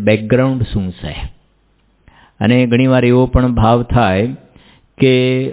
Background શું છે. અને ઘણીવાર એવો પણ ભાવ થાય કે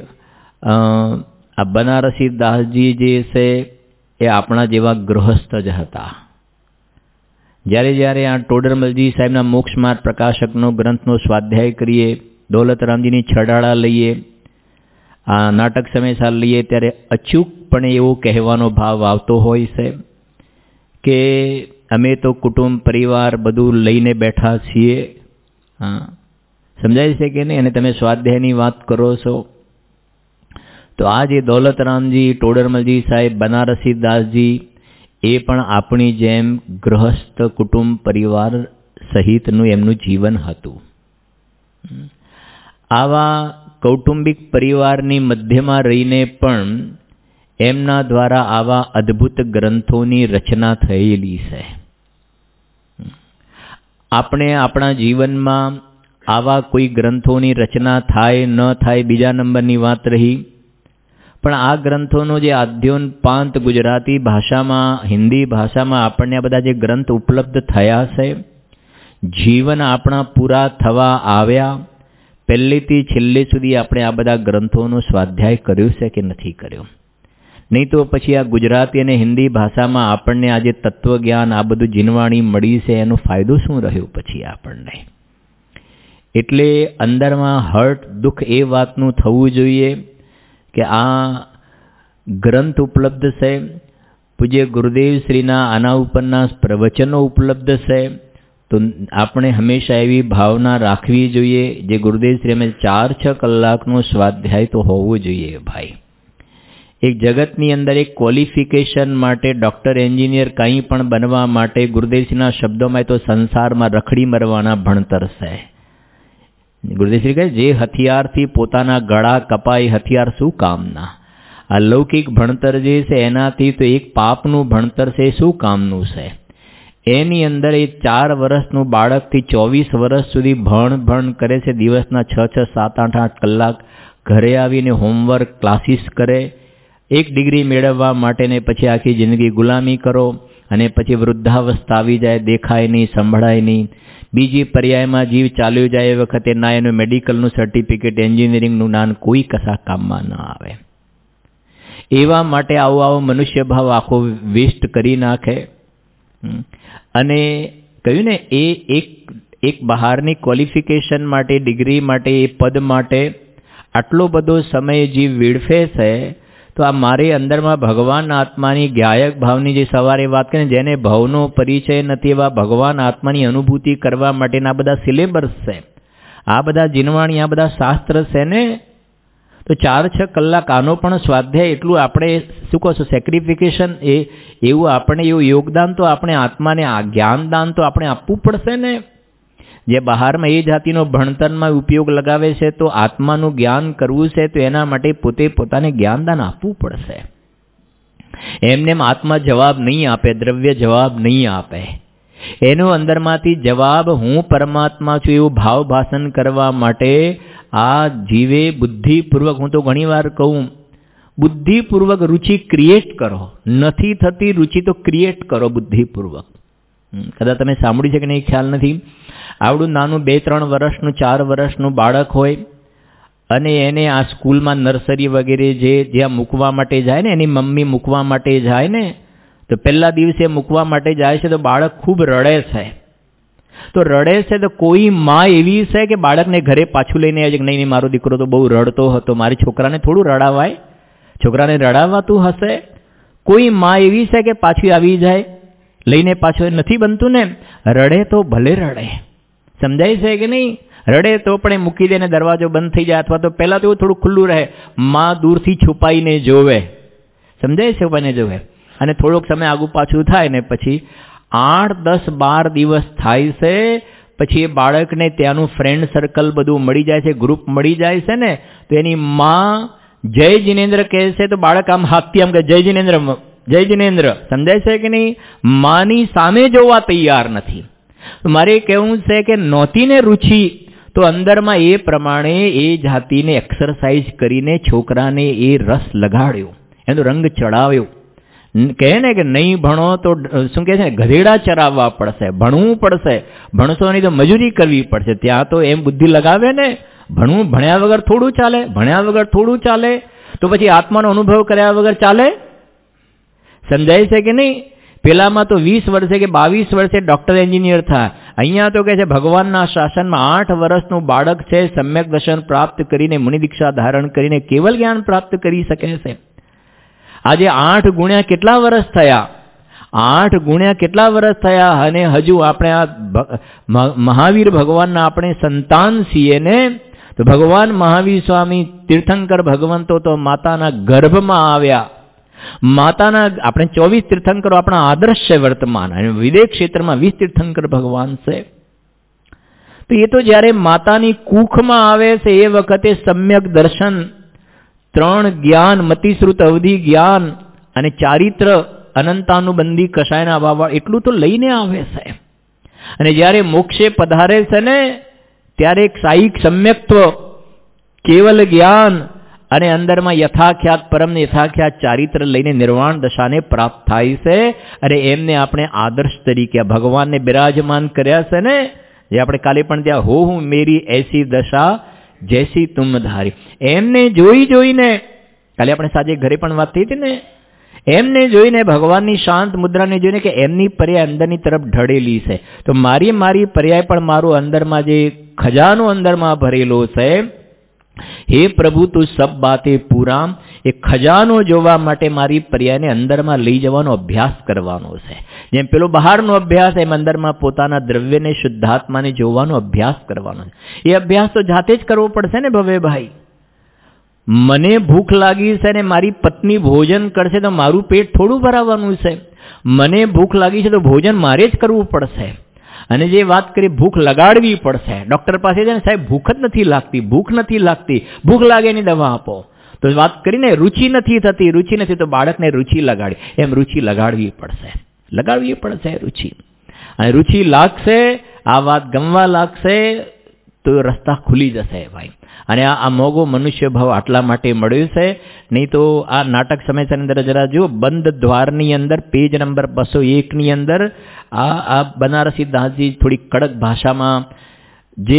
આ બનારસી દાસજી જે છે એ આપણા જેવા ગૃહસ્થ જ હતા. જ્યારે આ ટોડરમલજી સાહેબના મોક્ષ માર્ગ પ્રકાશકનો ગ્રંથનો સ્વાધ્યાય કરીએ, દોલતરામજીની છડાળા લઈએ, આ નાટક સમયસાલ લઈએ, ત્યારે અચૂકપણે એવો કહેવાનો ભાવ આવતો હોય છે કે અમે તો કુટુંબ પરિવાર બધું લઈને બેઠા છીએ. હા, સમજાય છે કે નહીં? અને તમે સ્વાધ્યાયની વાત કરો છો તો આ જે દોલતરામજી, ટોડરમલજી સાહેબ, બનારસી દાસજી એ પણ આપણી જેમ ગૃહસ્થ કુટુંબ પરિવાર સહિતનું એમનું જીવન હતું. આવા કૌટુંબિક પરિવારની મધ્યમાં રહીને પણ એમના દ્વારા આવા અદ્ભુત ગ્રંથોની રચના થયેલી છે. આપણે આપણા જીવનમાં આવા કોઈ ગ્રંથોની રચના થાય ન થાય બીજા નંબરની વાત રહી, પણ આ ગ્રંથોનો જે આદ્યોનપાંત ગુજરાતી ભાષામાં, હિન્દી ભાષામાં આપણને આ બધા જે ગ્રંથ ઉપલબ્ધ થયા છે, જીવન આપણા પૂરા થવા આવ્યા, પહેલેથી છેલ્લે સુધી આપણે આ બધા ગ્રંથોનો સ્વાધ્યાય કર્યો છે કે નથી કર્યો? નહીં તો પછી આ ગુજરાતી અને હિન્દી ભાષામાં આપણને આજે તત્વજ્ઞાન, આ બધું જીનવાણી મળી છે, એનો ફાયદો શું રહ્યો પછી આપણને? એટલે અંદરમાં હર્ટ, દુઃખ એ વાતનું થવું જોઈએ કે આ ગ્રંથ ઉપલબ્ધ છે, પૂજ્ય ગુરુદેવ શ્રીના આના ઉપરના પ્રવચનો ઉપલબ્ધ છે, તો આપણે હંમેશા એવી ભાવના રાખવી જોઈએ જે ગુરુદેવ શ્રી અમે 4-6 કલાકનો સ્વાધ્યાય તો હોવો જોઈએ. ભાઈ, એક જગતની અંદર એક ક્વોલિફિકેશન માટે, ડૉક્ટર, એન્જિનિયર કંઈ પણ બનવા માટે ગુરુદેવશ્રીના શબ્દોમાં તો સંસારમાં રખડી મરવાના ભણતર છે. ગુરુદેવશ્રી કહે જે હથિયારથી પોતાના ગળા કપાય, હથિયાર શું કામના? આ લૌકિક ભણતર જે છે એનાથી તો એક પાપનું ભણતર છે, શું કામનું છે? એની અંદર એ 4 વર્ષનું બાળકથી 24 વર્ષ સુધી ભણ કરે છે, દિવસના 6-6, 7-8 કલાક ઘરે આવીને હોમવર્ક, ક્લાસીસ કરે, 1 ડિગ્રી મેળવવા માટે, ને પછી આખી જિંદગી ગુલામી કરો, અને પછી વૃદ્ધાવસ્થા આવી જાય, દેખાય નહીં, સંભળાય નહીં, બીજી પર્યાયમાં જીવ ચાલ્યો જાય એ વખતે ના એનું મેડિકલનું સર્ટિફિકેટ, એન્જિનિયરિંગનું જ્ઞાન કોઈ કશા કામમાં ન આવે. એવા માટે આવો મનુષ્ય ભાવ આખો વેસ્ટ કરી નાખે. અને કહ્યું ને, એ એક બહારની ક્વોલિફિકેશન માટે, ડિગ્રી માટે, એ પદ માટે આટલો બધો સમય જીવ વેડફે છે, તો આ મારી અંદરમાં ભગવાન આત્માની ગાયક ભાવની જે સવારે વાત કરીને, જેને ભાવનો પરિચય નથી એવા ભગવાન આત્માની અનુભૂતિ કરવા માટેના બધા સિલેબસ છે, આ બધા જીનવાણી, આ બધા શાસ્ત્ર છે ને, તો 4-6 કલાક આનો પણ સ્વાધ્યાય એટલું આપણે શું કહો છો, સેક્રિફિકેશન, એવું આપણે એવું યોગદાન તો આપણે આત્માને આ જ્ઞાનદાન તો આપણે આપવું પડશે ને. જે બહારમાં એ જાતિનો ભણતરમાં ઉપયોગ લગાવે છે, તો આત્માનું જ્ઞાન કરવું છે તો એના માટે પોતે પોતાને જ્ઞાનદાન આપવું પડશે. એમને આત્મા જવાબ નહીં આપે, દ્રવ્ય જવાબ નહીં આપે. એનો અંદરમાંથી જવાબ હું પરમાત્મા છું એવું ભાવ ભાષણ કરવા માટે આ જીવે બુદ્ધિપૂર્વક, હું તો ઘણી વાર કહું, બુદ્ધિપૂર્વક રુચિ ક્રિએટ કરો. નથી થતી રુચિ તો ક્રિએટ કરો બુદ્ધિપૂર્વક. કદાચ તમે સાંભળ્યું છે કે નહીં, ખ્યાલ નથી. આવડું નાનું 2-3 વર્ષનું, 4 વર્ષનું બાળક હોય અને એને આ સ્કૂલમાં નર્સરી વગેરે જ્યાં મૂકવા માટે જાય ને, એની મમ્મી મૂકવા માટે જાય ને, તો પહેલા દિવસે મૂકવા માટે જાય છે તો બાળક ખૂબ રડે છે. તો રડે છે તો કોઈ માં એવી છે કે બાળકને ઘરે પાછું લઈને આવે છે કે નહીં, મારો દીકરો તો બહુ રડતો હતો, મારી છોકરાને થોડું રડાવાય, છોકરાને રડાવાતું હશે? કોઈ માં એવી છે કે પાછી આવી જાય લઈને પાછો? નથી બનતું ને. રડે તો ભલે રડે, સમજાય છે કે નહીં? રડે તો પણ મૂકી દે ને દરવાજો બંધ થઈ જાય, અથવા તો પહેલાં તો થોડું ખુલ્લું રહે, માં દૂરથી છુપાઈને જોવે, સમજાય છે, છુપાઈને જોવે, અને થોડોક સમય આગું પાછું થાય ને પછી 8, 10, 12 દિવસ થાય છે, પછી એ બાળકને ત્યાંનું ફ્રેન્ડ સર્કલ બધું મળી જાય છે, ગ્રુપ મળી જાય છે ને, તો એની માં જય જિનેન્દ્ર કહે છે તો બાળક આમ હાથથી આમ કહે જય જિનેન્દ્ર, જય જિનેન્દ્ર, સમજાય છે કે નહીં? માની સામે જોવા તૈયાર નથી. મારે કહેવું છે કે નહોતી ને રુચિ, તો અંદરમાં એ પ્રમાણે એ જાતિને એક્સરસાઇઝ કરીને છોકરાને એ રસ લગાડ્યો, એનો રંગ ચડાવ્યો. કહે ને કે નહીં ભણો તો શું કહે છે, ગધેડા ચરાવવા પડશે, ભણવું પડશે, ભણશો નહીં તો મજૂરી કરવી પડશે. ત્યાં તો એમ બુદ્ધિ લગાવે ને, ભણ્યા વગર થોડું ચાલે, ભણ્યા વગર થોડું ચાલે, તો પછી આત્માનો અનુભવ કર્યા વગર ચાલે? સમજાય છે કે નહીં? પેલામાં તો 20 વર્ષે કે 22 વર્ષે ડોક્ટર એન્જિનિયર થાય. અહીંયા તો કહે છે ભગવાનના શાસનમાં 8 વર્ષનું બાળક છે, સમ્યક દર્શન પ્રાપ્ત કરીને મુનિ દીક્ષા ધારણ કરીને કેવલ જ્ઞાન પ્રાપ્ત કરી શકે છે. આજે 8 ગુણ્યા કેટલા વર્ષ થયા? 8 ગુણ્યા કેટલા વર્ષ થયા? અને હજુ આપણે આ મહાવીર ભગવાનના આપણે સંતાન છીએ ને. તો ભગવાન મહાવીર સ્વામી તીર્થંકર ભગવંતો તો માતાના ગર્ભમાં આવ્યા. માતાના આપણે 24 તીર્થંકરો આપણા આદર્શ છે વર્તમાન, અને વિદેશ ક્ષેત્રમાં 20 તીર્થંકર ભગવાન છે. તો એ તો જ્યારે માતાની કુખમાં આવે છે એ વખતે સમ્યક દર્શન, 3 જ્ઞાન, મતિશ્રુત અવધિ જ્ઞાન અને ચારિત્ર અનંતાનુબંધી કષાયના વાવા એટલું તો લઈને આવે છે. અને જ્યારે મોક્ષે પધારે છે ને ત્યારે એક સાઈક સમ્યક્ત્વ, કેવલ જ્ઞાન અને અંદરમાં યથાખ્યાત પરમને યથાખ્યાત ચારિત્ર લઈને નિર્વાણ દશાને પ્રાપ્ત થાય છે. અને એમને આપણે આદર્શ તરીકે ભગવાનને બિરાજમાન કર્યા છે ને, જે આપણે કાલે પણ ત્યાં હો હું મેરી એસી દશા જૈસી તુમ ધારી, એમને જોઈને કાલે આપણે સાંજે ઘરે પણ વાત થઈ હતી ને, એમને જોઈને ભગવાનની શાંત મુદ્રાને જોઈને કે એમની પર્યાય અંદરની તરફ ઢળેલી છે, તો મારી પર્યાય પણ મારું અંદરમાં જે ખજાનો અંદરમાં ભરેલો છે, હે પ્રભુ તું સબ બાતે પૂરામ, એ ખજાનો જોવા માટે મારી પર્યાયને અંદરમાં લઈ જવાનો અભ્યાસ કરવાનો છે. જેમ પેલો બહારનો અભ્યાસ એમ અંદરમાં પોતાના દ્રવ્યને શુદ્ધાત્માને જોવાનો અભ્યાસ કરવાનો છે. એ અભ્યાસ તો જાતે જ કરવો પડશે ને ભવેભાઈ. મને ભૂખ લાગી છે ને મારી પત્ની ભોજન કરશે તો મારું પેટ થોડું ભરાવાનું છે. મને ભૂખ લાગી છે તો ભોજન મારે જ કરવું પડશે. અને જે વાત કરી ભૂખ લગાડવી પડશે. ડૉક્ટર પાસે છે ને સાહેબ ભૂખ જ નથી લાગતી, ભૂખ નથી લાગતી, ભૂખ લાગે એની દવા આપો. તો વાત કરીને રુચિ નથી થતી, રુચિ નથી તો બાળકને રુચિ લગાડી, એમ રુચિ લગાડવી પડશે રુચિ. અને રુચિ લાગશે, આ વાત ગમવા લાગશે તો રસ્તા ખુલી જશે ભાઈ. અને આ મોગો મનુષ્ય ભાવ આટલા માટે મળ્યો છે. નહીં તો આ નાટક સમયસર અંદર જરા જુઓ, બંધ દ્વારની અંદર પેજ નંબર 201 અંદર આ બનારસી દાસજી થોડી કડક ભાષામાં જે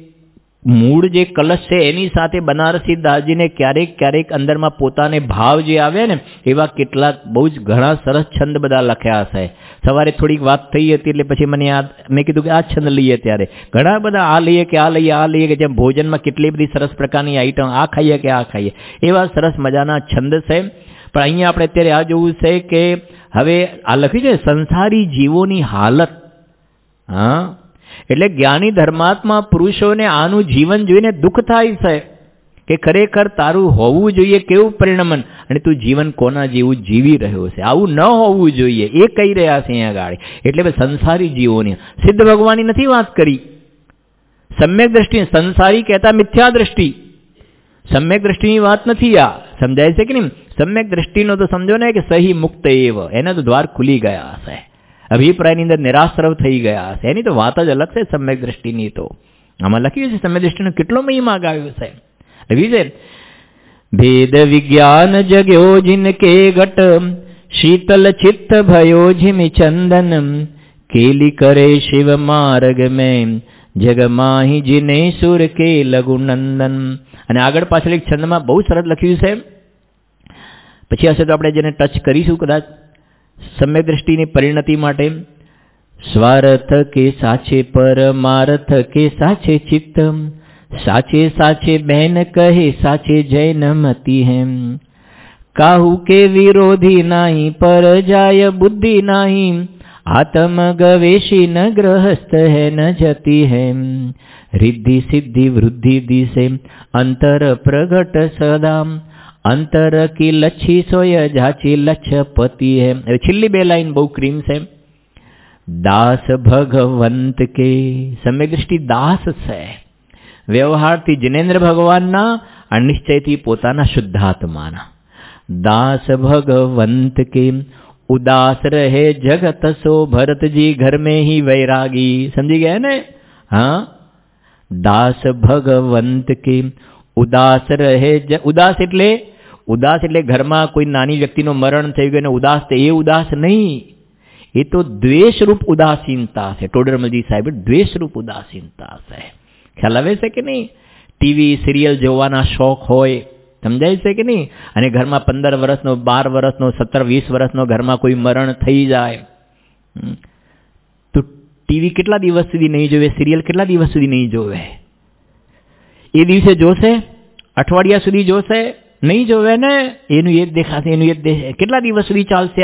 મૂળ જે કલશ છે એની સાથે બનારસી દાસજીને ક્યારેક અંદરમાં પોતાને ભાવ જે આવે ને એવા કેટલાક બહુ જ ઘણા સરસ છંદ બધા લખ્યા છે. સવારે થોડીક વાત થઈ હતી એટલે પછી મને યાદ, મેં કીધું કે આ છંદ લઈએ. ત્યારે ઘણા બધા આ લઈએ કે જેમ ભોજનમાં કેટલી બધી સરસ પ્રકારની આઈટમ, આ ખાઈએ કે આ ખાઈએ, એવા સરસ મજાના છંદ છે. પણ અહીંયા આપણે અત્યારે આ જોવું છે કે હવે આ લખ્યું છે સંસારી જીવોની હાલત. હા, એટલે જ્ઞાની ધર્માત્મા પુરુષોને આનું જીવન જોઈને દુઃખ થાય છે કે ખરેખર તારું હોવું જોઈએ કેવું પરિણમન, અને તું જીવન કોના જેવું જીવી રહ્યો છે, આવું ન હોવું જોઈએ એ કહી રહ્યા છે અહીંયા ગાડી. એટલે સંસારી જીવોની, સિદ્ધ ભગવાનની નથી વાત કરી. સમ્યક દ્રષ્ટિ, સંસારી કહેતા મિથ્યા દ્રષ્ટિ, સમ્યક દ્રષ્ટિની વાત નથી. આ સમજાય છે કે નહીં? સમ્યક દ્રષ્ટિનો તો સમજો ને કે સહી મુક્ત એવ, એના તો દ્વાર ખુલી ગયા હશે, અભિપ્રાયની અંદર નિરાશ્રવ થઈ ગયા હશે. એની તો વાત જ અલગ છે સમ્યક દ્રષ્ટિની. તો આમાં લખ્યું છે સમ્યક દ્રષ્ટિનો કેટલો મહિમા ગાવ્યો છે. લખ્યું છે ભેદ વિજ્ઞાન જગ્યો જિનકે ઘટ, શીતલ ચિત્ત ભયો જીમિ ચંદન, કેલી કરે શિવ માર્ગ મેં જગ માહી જીને સુર કે લઘુનંદન. અને આગળ પાછળ એક છંદમાં બહુ સરસ લખ્યું છે, પછી હશે તો આપણે જેને ટચ કરીશું કદાચ. સમ્યક દ્રષ્ટિની પરિણતિ માટે સ્વાર્થ કે સાચે પરમાર્થ કે સાચે ચિત્ત, સાચે સાચે બહેન કહે સાચે જૈન મતી હેમ, કાહુ કે વિરોધી નહીં પર જાય બુદ્ધિ નહીં, આત્મ ગવેશી ન ગ્રહસ્થ હે ન જતી હેમ, રિદ્ધિ સિદ્ધિ વૃદ્ધિ દિશે અંતર પ્રગટ સદા, અંતર કી લચ્છી સોય જાચી લચ્છપતિ હે. હવે છેલ્લી 2 લાઈન બહુ ક્રીમ છે. દાસ ભગવંત કે, સમ્યક દ્રષ્ટિ દાસ છે, વ્યવહારથી જિનેન્દ્ર ભગવાનના અને નિશ્ચયથી પોતાના શુદ્ધાત્માના. દાસ ભગવંત કે ઉદાસ રહે જગત સો, ભરતજી ઘર મેં હી વૈરાગી. સમજી ગયા ને? હા, દાસ ભગવંત કે ઉદાસ રહે, ઉદાસ એટલે ઉદાસ એટલે ઘરમાં કોઈ નાની વ્યક્તિનું મરણ થઈ ગયું અને ઉદાસ એ ઉદાસ નહીં, એ તો દ્વેષરૂપ ઉદાસીનતા છે. ટોડરમલજી સાહેબ દ્વેષરૂપ ઉદાસીનતા છે. ખ્યાલ આવે છે કે નહીં? ટીવી સિરિયલ જોવાના શોખ હોય, સમજાય છે કે નહીં? અને ઘરમાં 15 વર્ષનો, 12 વર્ષનો, 17, 20 વર્ષનો ઘરમાં કોઈ મરણ થઈ જાય તો ટીવી કેટલા દિવસ સુધી નહીં જોવે? સિરિયલ કેટલા દિવસ સુધી નહીં જોવે? એ દિવસે જોશે? અઠવાડિયા સુધી જોશે? નહીં જોવે ને. એનું એ જ દેખાશે, એનું એ જ દેખાશે. કેટલા દિવસ સુધી ચાલશે?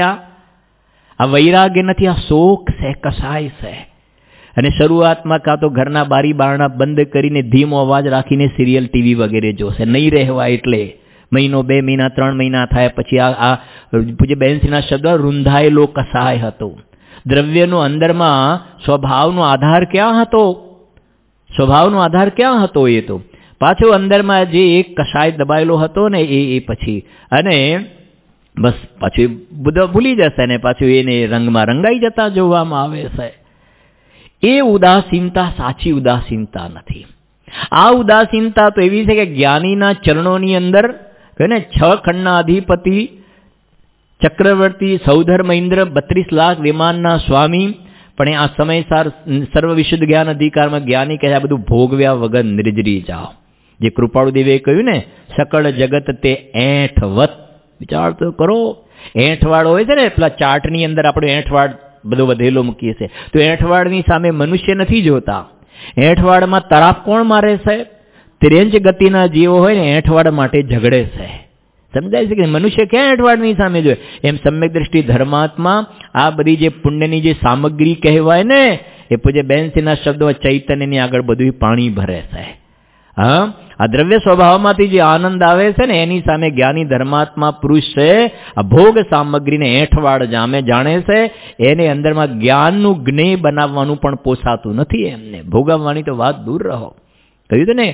આ વૈરાગ્ય નથી, આ શોક છે, કસાય છે. અને શરૂઆતમાં કાં તો ઘરના બારી બારણા બંધ કરીને ધીમો અવાજ રાખીને સિરિયલ ટીવી વગેરે જોશે. નહીં રહેવા એટલે મહિનો, 2 મહિના, 3 મહિના થાય પછી આ પૂજ્ય બહેનશ્રીના શબ્દ રૂંધાયેલો કસાય હતો. દ્રવ્યનો અંદરમાં સ્વભાવનો આધાર ક્યાં હતો? સ્વભાવનો આધાર ક્યાં હતો? એ તો પાછો અંદરમાં જે એક કસાય દબાયેલો હતો ને એ પછી અને બસ પછી બધા ભૂલી જશે ને પાછું એને રંગમાં રંગાઈ જતા જોવામાં આવે છે. એ ઉદાસીનતા સાચી ઉદાસીનતા નથી. આ ઉદાસીનતા તો એવી છે કે જ્ઞાનીના ચરણોની અંદર કહે ને 6 ખંડના અધિપતિ ચક્રવર્તી સૌધર્મ ઇન્દ્ર 32 લાખ વિમાનના સ્વામી, પણ આ સમયસાર સર્વ વિશુદ્ધ જ્ઞાન અધિકારમાં જ્ઞાની કહે આ બધું ભોગવ્યા વગર નિર્જરી જાઓ. જે કૃપાળુ દેવે કહ્યું ને, સકળ જગત તે એઠવત. વિચાર તો કરો, એઠવાડ હોય છે ને પેલા ચાર્ટની અંદર આપણે એઠવાડ બધો વધેલો મૂકીએ છીએ, તો એઠવાડની સામે મનુષ્ય નથી જોતા. એઠવાડમાં તરાપ કોણ મારે છે? તિર્યંચ ગતિના જીવો હોય ને એઠવાડ માટે ઝઘડે છે. સમજાય છે કે મનુષ્ય ક્યાં એઠવાડની સામે જોઈએ? એમ સમ્યક દ્રષ્ટિ ધર્માત્મા આ બધી જે પુણ્યની જે સામગ્રી કહેવાય ને, એ પૂજ્ય બેનસીના શબ્દમાં ચૈતન્યની આગળ બધું પાણી ભરે છે. હા, આ દ્રવ્ય સ્વભાવમાંથી જે આનંદ આવે છે ને એની સામે જ્ઞાની ધર્માત્મા પુરુષ છે આ ભોગ સામગ્રીને એઠવાડ જાણે છે. એને અંદરમાં જ્ઞાનનું જ્ઞેય બનાવવાનું પણ પોસાતું નથી એમને. ભોગવવાની તો વાત દૂર રહો. કહ્યું હતું ને,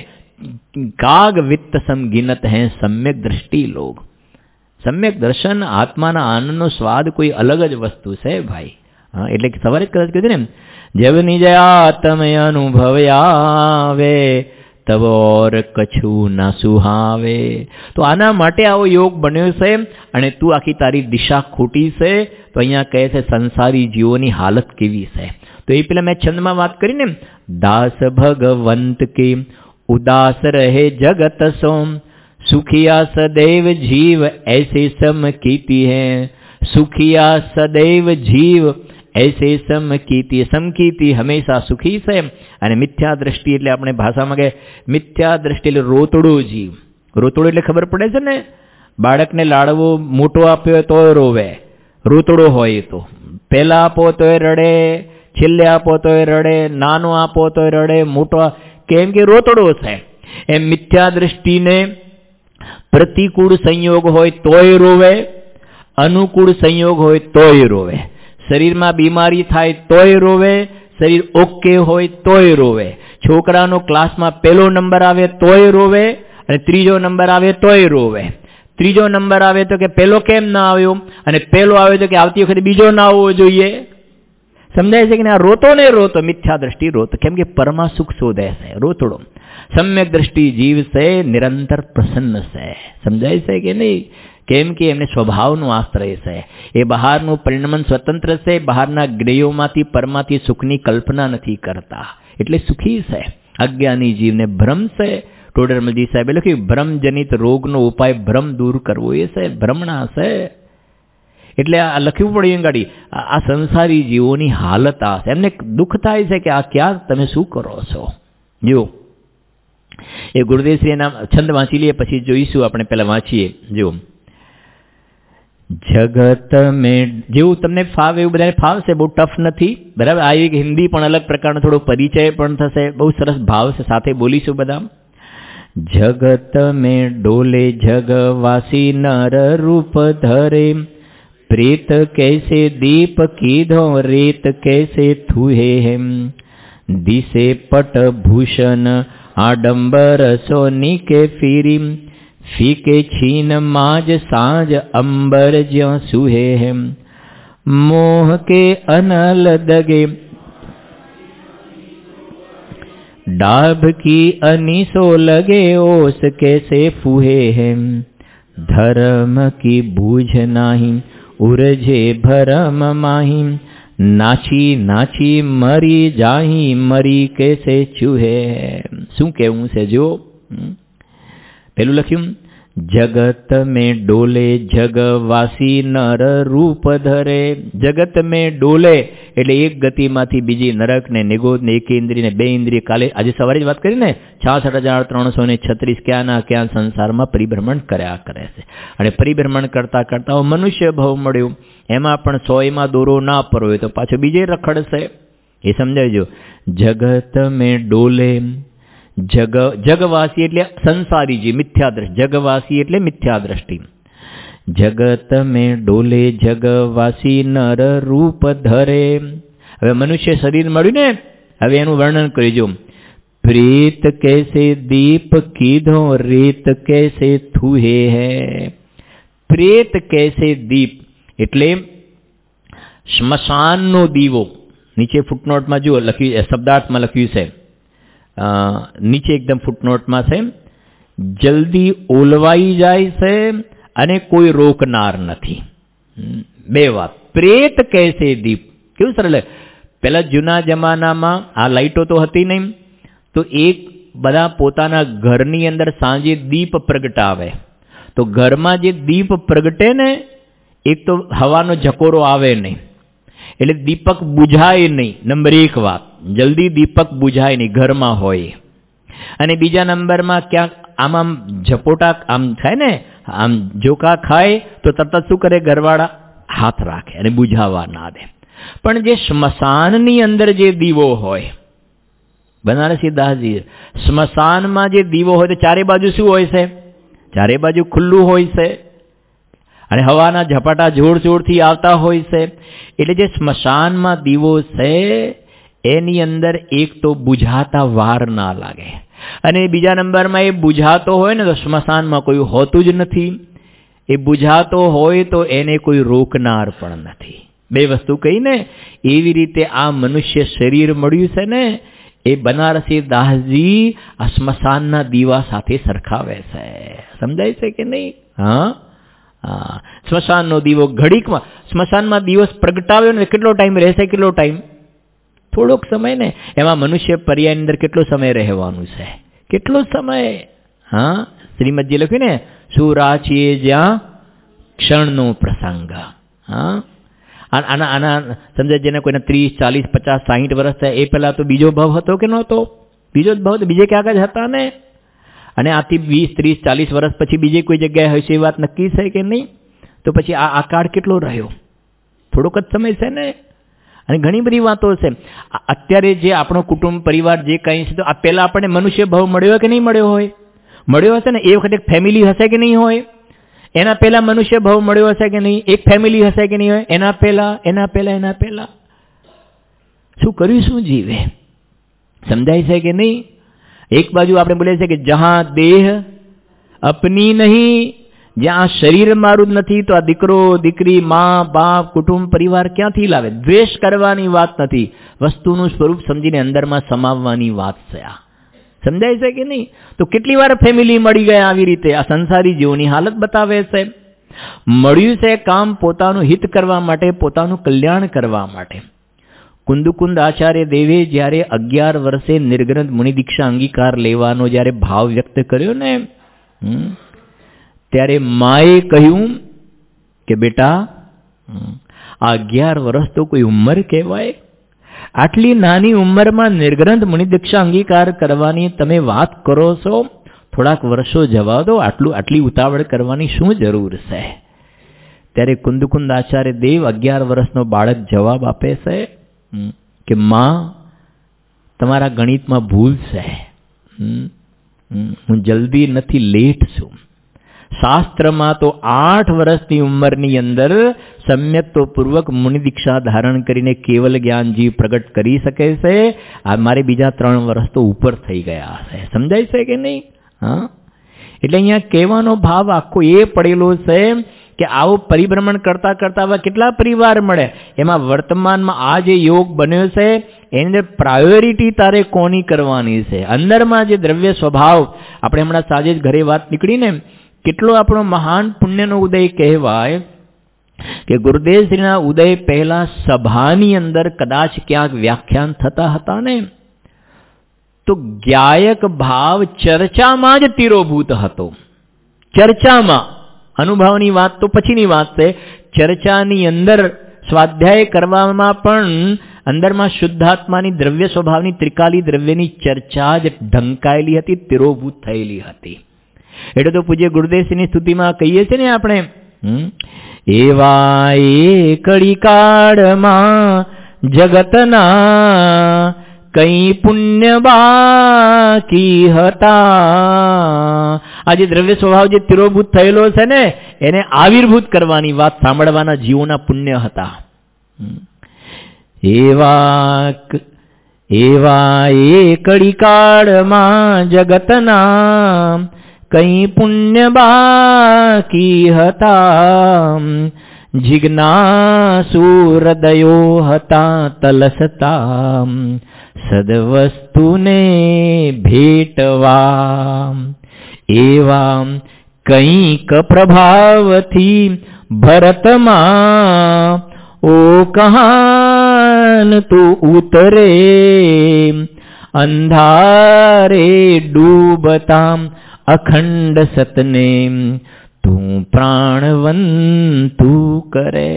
કાગ વિત્ત સમગિનત હૈ સમ્યક દ્રષ્ટિ લોગ. સમ્યક દર્શન આત્માના આનંદનો સ્વાદ કોઈ અલગ જ વસ્તુ છે ભાઈ. હા, એટલે સવારે જ કદાચ કહ્યું ને, જબ નિજ આત્મ અનુભવ્યાવે તબ ઓર કછું ના સુહાવે. તો આના માટે આવો યોગ બન્યો છે. અને તું આખી તારી દિશા ખોટી છે. તો અહીંયા કહે છે સંસારી જીવોની હાલત કેવી છે. તો એ પેલા મેં છંદમાં વાત કરી ને, દાસ ભગવંત કે ઉદાસ રહે જગત સોમ, સુખિયા સदैव જીવ ऐसे समकीति है. સુખિયા સदैव જીવ ऐसे समकीति. समकीति હંમેશા સુખી છે. અને મિથ્યા દ્રષ્ટિ એટલે આપણે ભાષામાં કહે મિથ્યા દ્રષ્ટિ એટલે રોતડો જીવ. રોતડો એટલે ખબર પડે છે ને, બાળકને લાડવો મોટો આપ્યો તોય રોવે, રોતડો હોય તો. પહેલા આપો તોય રડે, છેલ્લે આપો તોય રડે, નાનો આપો તોય રડે, મોટો કેમ કે રોતડો છે. એમ મિથ્યા દ્રષ્ટિને પ્રતિકૂળ સંયોગ હોય તોય રોવે, અનુકૂળ સંયોગ હોય તોય રોવે. શરીરમાં બીમારી થાય તોય રોવે, શરીર ઓકે હોય તોય રોવે. છોકરાનો ક્લાસમાં 1લો નંબર આવે તોય રોવે, અને 3જો નંબર આવે તોય રોવે. 3જો નંબર આવે તો કે 1લો કેમ ના આવ્યો, અને 1લો આવે તો કે આવતી વખતે 2જો ના આવવો જોઈએ. સમજાય છે કે આ રોતો ને રોતો, મિથ્યા દ્રષ્ટિ રોતો. કેમ કે પરમા સુખ શોધે છે રોતડો. સમ્યક દ્રષ્ટિ જીવ છે નિરંતર પ્રસન્ન છે. સમજાય છે કે નહીં? કેમ કે એમને સ્વભાવનો આશ્રય છે. એ બહારનું પરિણમન સ્વતંત્ર છે. બહારના જ્ઞેયોમાંથી પરમાથી સુખની કલ્પના નથી કરતા, એટલે સુખી છે. અજ્ઞાની જીવને ભ્રમ છે. ટોડરમલજી સાહેબે લખ્યું, ભ્રમજનિત રોગનો ઉપાય ભ્રમ દૂર કરવો એ છે, ભ્રમણા છે. એટલે આ લખ્યું પડ્યું ગાડી. આ સંસારી જીવોની હાલત આ છે. એમને દુઃખ થાય છે કે આ ક્યાં તમે શું કરો છો. જો એ ગુરુદેવશ્રી એના છંદ વાંચી લઈએ, પછી જોઈશું. આપણે પહેલા વાંચીએ. જો જગત મેં, જેવું તમને ફાવે એવું બધાને ફાવશે, બહુ ટફ નથી. બરાબર. આ એક હિન્દી પણ અલગ પ્રકારનો થોડો પરિચય પણ થશે. બહુ સરસ ભાવ છે, સાથે બોલીશું બધા. જગત મેં ડોલે જગવાસી નર રૂપ ધરે, प्रेत कैसे दीप कीधो रेत कैसे थुहे हेम, दिसे पट भूषण आडंबर सोनी के फिरीम, फीके छीन माज साज अंबर ज्यों सुहे हेम, मोह के अनल दगे डाभ की अनिसो लगे ओस कैसे फूहे हेम, धर्म की बूझ नाही, उरजे भरम माही, नाची नाची मरी जाही, मरी कैसे चूहे। શું કહેવું છે જો? પેલું લખ્યું, જગત में डोले જગવાસી નર રૂપ ધરે। જગત में ડોલે એટલે એક ગતિમાંથી બીજી, નરક ને નિગોદ ને એકેન્દ્રિય ને બે ઇન્દ્રિય, કાલે આજે સવારે જ વાત કરી ને 66,336 ક્યાંના ક્યાં સંસારમાં પરિભ્રમણ કર્યા કરે છે। અને પરિભ્રમણ કરતા કરતા મનુષ્ય ભાવ મળ્યું, એમાં પણ 100 દોરો ના પરવો તો પાછો બીજે રખડશે, એ સમજાવજો। જગત में डोले, જગવાસી એટલે સંસારીજી, મિથ્યા દ્રષ્ટિ, જગવાસી એટલે મિથ્યા દ્રષ્ટિ। જગત में डोले જગવાસી નર રૂપ ધરે। હવે મનુષ્ય શરીર મળ્યું ને, હવે એનું વર્ણન કરીજો। પ્રેત कैसे दीप कीधो, रेत कैसे थूहे है। પ્રેત कैसे दीप એટલે સ્મશાનનો દીવો, નીચે ફૂટનોટમાં જુઓ લખ્યું, શબ્દાર્થમાં લખ્યું છે, નીચે એકદમ ફૂટનોટમાં છે, જલ્દી ઓલવાઈ જાય છે અને કોઈ રોકનાર નથી। બે વાત, પ્રેત कैसे દીપ, કેવું સરળ। પેલા જૂના જમાનામાં આ લાઈટો તો હતી નહીં, તો એક બધા પોતાના ઘરની અંદર સાંજે દીપ પ્રગટાવે, તો ઘરમાં જે દીપ પ્રગટે ને, એક તો હવાનો ઝકોરો આવે નહીં, એટલે દીપક બુઝાય નહીં, નંબર 1 વાત, જલ્દી દીપક બુઝાય નહીં ઘરમાં હોય। અને બીજા નંબરમાં ક્યાંક આમ ઝપોટા આમ થાય ને, આમ જોકા ખાય તો તરત શું કરે ઘરવાળા, હાથ રાખે અને બુઝાવા ના દે। પણ જે સ્મશાનની અંદર જે દીવો હોય, બનારસી દાસજી, સ્મશાનમાં જે દીવો હોય તો ચારે બાજુ શું હોય છે? ચારે બાજુ ખુલ્લું હોય છે અને હવાના ઝપાટા જોર જોરથી આવતા હોય છે। એટલે જે સ્મશાનમાં દીવો છે એની અંદર એક તો બુઝાતા વાર ના લાગે, અને બીજા નંબરમાં એ બુઝાતો હોય ને તો સ્મશાનમાં કોઈ હોતું જ નથી, એ બુઝાતો હોય તો એને કોઈ રોકનાર પણ નથી। બે વસ્તુ કહીને, એવી રીતે આ મનુષ્ય શરીર મળ્યું છે ને, એ બનારસી દાસજી આ સ્મશાનના દીવા સાથે સરખાવે છે। સમજાય છે કે નહીં? હા, સ્મશાનનો દીવો ઘડીકમાં, સ્મશાનમાં દિવસ પ્રગટાવ્યો ને કેટલો ટાઈમ રહેશે? કેટલો ટાઈમ? થોડોક સમય ને। એમાં મનુષ્ય પર્યાયની અંદર કેટલો સમય રહેવાનું છે? કેટલો સમય? હા, શ્રીમદજી લખ્યું ને, સુરાચીએ જ્યાં ક્ષણનો પ્રસંગ। હા, આના સમજાય, જેને કોઈને 30, 40, 50, 60 વર્ષ થયા, એ પહેલા તો બીજો ભાવ હતો કે નહોતો? બીજો જ ભાવ, બીજે ક્યાંક જ હતા ને। અને આથી 20, 30, 40 વર્ષ પછી બીજે કોઈ જગ્યાએ હશે એ વાત નક્કી છે કે નહીં? તો પછી આ કાળ કેટલો રહ્યો? થોડોક જ સમય છે ને। અને ઘણી બધી વાતો છે। અત્યારે જે આપણો કુટુંબ પરિવાર જે કંઈ છે, તો આ પહેલા આપણને મનુષ્ય ભાવ મળ્યો કે નહીં મળ્યો હોય? મળ્યો હશે ને। એ વખતે એક ફેમિલી હશે કે નહીં હોય? એના પહેલા મનુષ્ય ભાવ મળ્યો હશે કે નહીં? એક ફેમિલી હશે કે નહીં હોય? એના પહેલા શું કર્યું, શું જીવે? સમજાય છે કે નહીં? એક બાજુ આપણે બોલે છે કે જહાં દેહ અપની નહીં, જ્યાં શરીર મારું નથી, તો આ દીકરો દીકરી, મા બાપ, કુટુંબ પરિવાર ક્યાંથી લાવે? દ્વેષ કરવાની વાત નથી, વસ્તુનું સ્વરૂપ સમજીને અંદરમાં સમાવવાની વાત છે। આ સમજાય છે કે નહીં? તો કેટલી વાર ફેમિલી મળી ગયા આવી રીતે? આ સંસારી જીવોની હાલત બતાવે છે। મળ્યું છે કામ પોતાનું હિત કરવા માટે, પોતાનું કલ્યાણ કરવા માટે। કુંદકુંદ આચાર્ય દેવે જ્યારે 11 વર્ષે નિર્ગ્રંથ મુનિ દીક્ષા અંગીકાર લેવાનો જ્યારે ભાવ વ્યક્ત કર્યો ને, ત્યારે માએ કહ્યું કે બેટા, આ 11 વર્ષ તો કોઈ ઉંમર કહેવાય? આટલી નાની ઉંમરમાં નિર્ગ્રંથ મુનિ દીક્ષા અંગીકાર કરવાની તમે વાત કરો છો? થોડાક વર્ષો જવા દો, આટલી ઉતાવળ કરવાની શું જરૂર છે? ત્યારે કુંદકુંદ આચાર્ય દેવ 11 વર્ષનો બાળક જવાબ આપે છે કે માં, તમારા ગણિતમાં ભૂલ છે, હું જલ્દી નથી, લેટ છું। શાસ્ત્રમાં તો 8 વર્ષની ઉંમરની અંદર સમ્યક્તપૂર્વક મુનિ દીક્ષા ધારણ કરીને કેવલ જ્ઞાનજી પ્રગટ કરી શકે છે। આ મારે બીજા 3 વર્ષ તો ઉપર થઈ ગયા છે। સમજાય છે કે નહીં? હા, એટલે અહીંયા કહેવાનો ભાવ આખો એ પડેલો છે કે આવું પરિભ્રમણ કરતા કરતા આવા કેટલા પરિવાર મળે, એમાં વર્તમાનમાં આ જે યોગ બન્યો છે એની અંદર પ્રાયોરિટી તારે કોની કરવાની છે? અંદરમાં જે દ્રવ્ય સ્વભાવ, આપણે હમણાં સાંજે જ ઘરે વાત નીકળીને કેટલો આપણો મહાન પુણ્યનો ઉદય કહેવાય કે ગુરુદેવશ્રીના ઉદય પહેલા સભાની અંદર કદાચ ક્યાંક વ્યાખ્યાન થતા હતા ને, તો ગાયક ભાવ ચર્ચામાં જ તીરોભૂત હતો. ચર્ચામાં, અનુભવની વાત તો પછીની વાત છે, ચર્ચાની અંદર સ્વાધ્યાય કરવામાં પણ અંદરમાં શુદ્ધાત્માની દ્રવ્ય સ્વભાવની ત્રિકાલી દ્રવ્યની ચર્ચા જ ઢંકાયેલી હતી, તીરોભૂત થયેલી હતી. એટલે તો પૂજ્ય ગુરુદેવશ્રીની સ્તુતિમાં કહીએ છીએ ને આપણે, એવા એકડી કાળમાં જગતના કઈ પુણ્ય બાકી હતા. આ જે દ્રવ્ય સ્વભાવ જે તિરોભૂત થયેલો છે ને, એને આવિર્ભૂત કરવાની વાત સાંભળવાના જીવોના પુણ્ય હતા. એવા એકડી કાળમાં જગતના કઈ પુણ્ય બાકી હતા. જિજ્ઞાસુ હૃદયો હતા તલસતા સદવસ્તુને ભેટવા. એવા કંઈક પ્રભાવથી ભરતમાં ઓ કહાન તું ઉતરે. અંધારે ડૂબતા અખંડ સતને તું પ્રાણવંતુ કરે.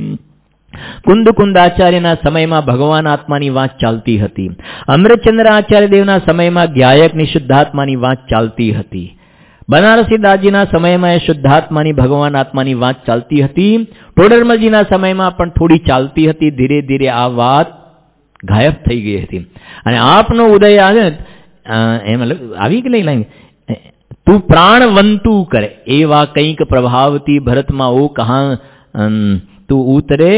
કુંદ આચાર્યના સમયમાં ભગવાન આત્માની વાત ચાલતી હતી. અમૃતચંદ્ર આચાર્ય દેવના સમયમાં ગાયકની શુદ્ધાત્માની વાત ચાલતી હતી. બનારસી દાસજીના સમયમાં એ શુદ્ધાત્માની ભગવાન આત્માની વાત ચાલતી હતી. ટોડરમલજીના સમયમાં પણ થોડી ચાલતી હતી. ધીરે ધીરે આ વાત ગાયબ થઈ ગઈ હતી. અને આપનો ઉદય આવે એમ આવી કે નહીં, તું પ્રાણવંતુ કરે. એવા કંઈક પ્રભાવથી ભરતમાં ઓ કહા તું ઉતરે.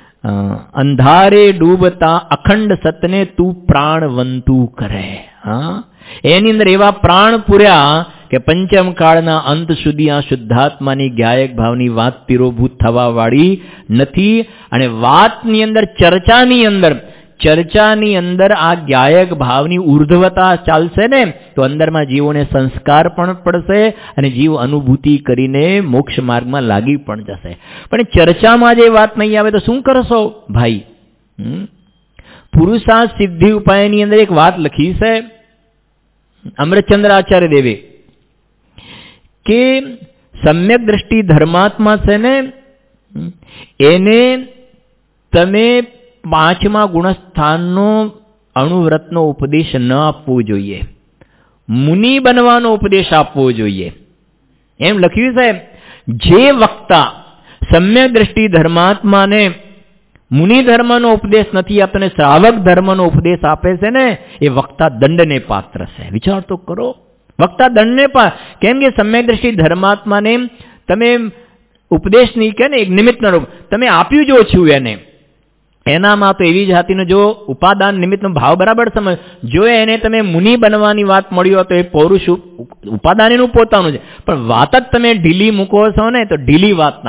અંધારે ડૂબતા અખંડ સતને તું પ્રાણવંતુ કરે. એની અંદર એવા પ્રાણ પૂર્યા કે પંચમ કાળના અંત સુધી આ શુદ્ધાત્માની ગાયક ભાવની વાત તિરોભૂત થવા વાળી નથી. અને વાતની અંદર ચર્ચાની અંદર આ ગાયક ભાવની ઉર્ધ્વતા ચાલશે ને, તો અંદરમાં જીવોને સંસ્કાર પણ પડશે અને જીવ અનુભૂતિ કરીને મોક્ષ માર્ગમાં લાગી પણ જશે. પણ ચર્ચામાં જે વાત નહીં આવે તો શું કરશો ભાઈ? પુરુષાર્થ સિદ્ધિ ઉપાયની અંદર એક વાત લખી છે અમૃતચંદ્ર આચાર્ય દેવે કે સમ્યક દ્રષ્ટિ ધર્માત્મા છે ને, એને તમે 5મા ગુણસ્થાનનો અણુવ્રતનો ઉપદેશ ન આપવો જોઈએ, મુનિ બનવાનો ઉપદેશ આપવો જોઈએ. એમ લખ્યું છે. જે વક્તા સમ્યક દ્રષ્ટિ ધર્માત્માને મુનિ ધર્મનો ઉપદેશ નથી આપતો ને શ્રાવક ધર્મનો ઉપદેશ આપે છે ને, એ વક્તા દંડને પાત્ર છે. વિચાર તો કરો, વક્તા દંડને કેમ કે સમ્યક દ્રષ્ટિ ધર્માત્માને તમે ઉપદેશ નહીં કે ને, એક નિમિત્તનો રૂપ તમે આપ્યું જો છું એને, એનામાં તો એવી જાતિનો જો ઉપાદાન નિમિત્તનો ભાવ બરાબર સમજ, જો એને તમે મુનિ બનવાની વાત મળ્યો તો એ પૌરુષ ઉપાદાન એનું પોતાનું છે, પણ વાત જ તમે ઢીલી મૂકો છો ને, તો ઢીલી વાત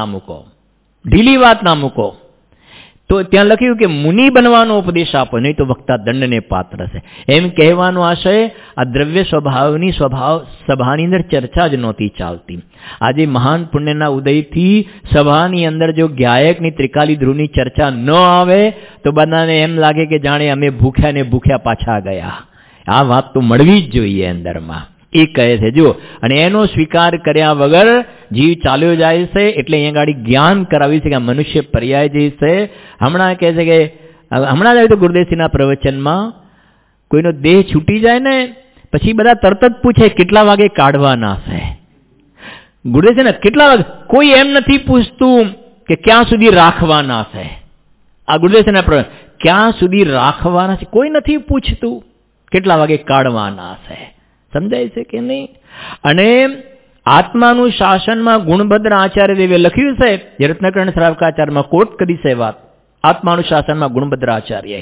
ના મૂકો. તો ત્યાં લખ્યું કે મુનિ બનવાનો ઉપદેશ આપો, નહીં તો વક્તા દંડને પાત્ર છે. એમ કહેવાનો આશય આ દ્રવ્ય સ્વભાવની સભાની અંદર ચર્ચા જ નહોતી ચાલતી. આજે મહાન પુણ્યના ઉદયથી સભાની અંદર જો ગાયકની ત્રિકાલી ધ્રુવની ચર્ચા ન આવે તો બધાને એમ લાગે કે જાણે અમે ભૂખ્યા પાછા ગયા. આ વાત તો મળવી જ જોઈએ અંદરમાં, એ કહે છે. જો અને એનો સ્વીકાર કર્યા વગર જીવ ચાલ્યો જાય છે. એટલે અહીંયા ગાડી જ્ઞાન કરાવ્યું છે કે આ મનુષ્ય પર્યાય જે છે. હમણાં કહે છે કે હમણાં જ આવ્યું તો ગુરુદેવસિંહના પ્રવચનમાં, કોઈનો દેહ છૂટી જાય ને પછી બધા તરત જ પૂછે કેટલા વાગે કાઢવાના છે. ગુરુદેવસિંહ કેટલા વાગે, કોઈ એમ નથી પૂછતું કે ક્યાં સુધી રાખવાના છે. આ ગુરુદેવસિંહના પ્રવચન ક્યાં સુધી રાખવાના છે કોઈ નથી પૂછતું, કેટલા વાગે કાઢવાના છે. સમજાય છે કે નહીં? અને આત્માનું શાસનમાં ગુણભદ્ર આચાર્ય દેવે લખ્યું છે, જે રત્નકર્ણ શ્રાવકાચાર્યમાં કોટ કરી છે વાત, આત્માનું શાસનમાં ગુણભદ્ર આચાર્ય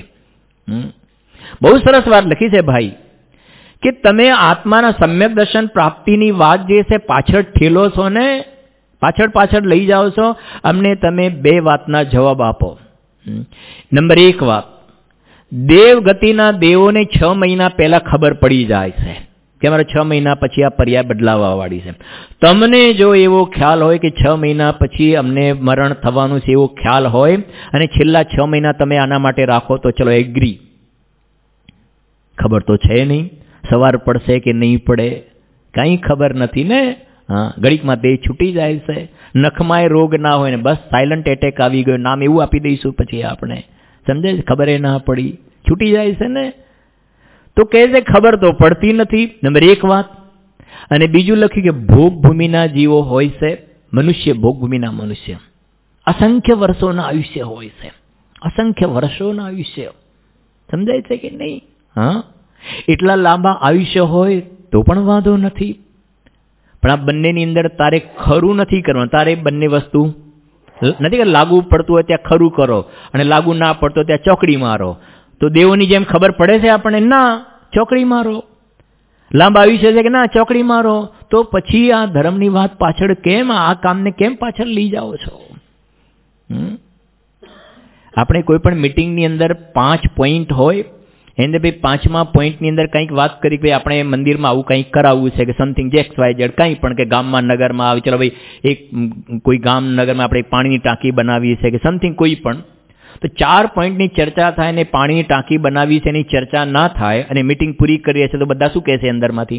બહુ સરસ વાત લખી છે ભાઈ, કે તમે આત્માના સમ્યક દર્શન પ્રાપ્તિની વાત જે છે પાછળ ઠેલો છો ને, પાછળ લઈ જાઓ છો. અમને તમે 2 વાતના જવાબ આપો. નંબર 1 વાત, દેવ ગતિના દેવોને 6 મહિના પહેલા ખબર પડી જાય છે કે કે અમારે 6 મહિના પછી આ પર્યાય બદલાવાવાળી છે. તમને જો એવો ખ્યાલ હોય કે 6 મહિના પછી અમને મરણ થવાનું છે એવો ખ્યાલ હોય અને છેલ્લા 6 મહિના તમે આના માટે રાખો તો ચલો એગ્રી. ખબર તો છે નહીં સવાર પડશે કે નહીં પડે, કંઈ ખબર નથી ને. હા, ઘડીકમાં દેહ છૂટી જાય છે, નખમાંય રોગ ના હોય ને બસ સાયલન્ટ એટેક આવી ગયો, નામ એવું આપી દઈશું પછી આપણે, સમજે, ખબર એ ના પડી, છૂટી જાય છે ને. તો કહે છે ખબર તો પડતી નથી, નંબર 1 વાત. અને બીજું લખ્યું કે ભોગભૂમિના જીવો હોય છે, મનુષ્ય, ભોગભૂમિના મનુષ્ય અસંખ્ય વર્ષોના આયુષ્ય હોય છે, અસંખ્ય વર્ષોના આયુષ્ય, સમજાય છે કે નહીં? હા, એટલા લાંબા આયુષ્ય હોય તો પણ વાંધો નથી, પણ આ બંનેની અંદર તારે ખરું નથી કરવાનું. તારે બંને વસ્તુ નથી કે લાગુ પડતું હોય ત્યાં ખરું કરો અને લાગુ ના પડતો ત્યાં ચોકડી મારો. તો દેવોની જેમ ખબર પડે છે આપણને? ના, ચોકડી મારો. લાંબા આયુષ્ય છે કે ના, ચોકડી મારો. તો પછી આ ધર્મની વાત પાછળ કેમ, આ કામને કેમ પાછળ લઈ જાઓ છો? આપણે કોઈ પણ મિટિંગની અંદર 5 પોઈન્ટ હોય, એને ભાઈ 5મા પોઈન્ટની અંદર કંઈક વાત કરી કે આપણે મંદિરમાં આવું કંઈક કરાવવું છે કે સમથિંગ XYZ કંઈ પણ, કે ગામમાં નગરમાં આવે, ચલો ભાઈ એક કોઈ ગામ નગરમાં આપણે પાણીની ટાંકી બનાવી છે કે સમથિંગ કોઈ પણ, તો 4 પોઈન્ટની ચર્ચા થાય ને પાણીની ટાંકી બનાવી છે એની ચર્ચા ના થાય અને મિટિંગ પૂરી કરીએ છીએ તો બધા શું કહે છે અંદરમાંથી?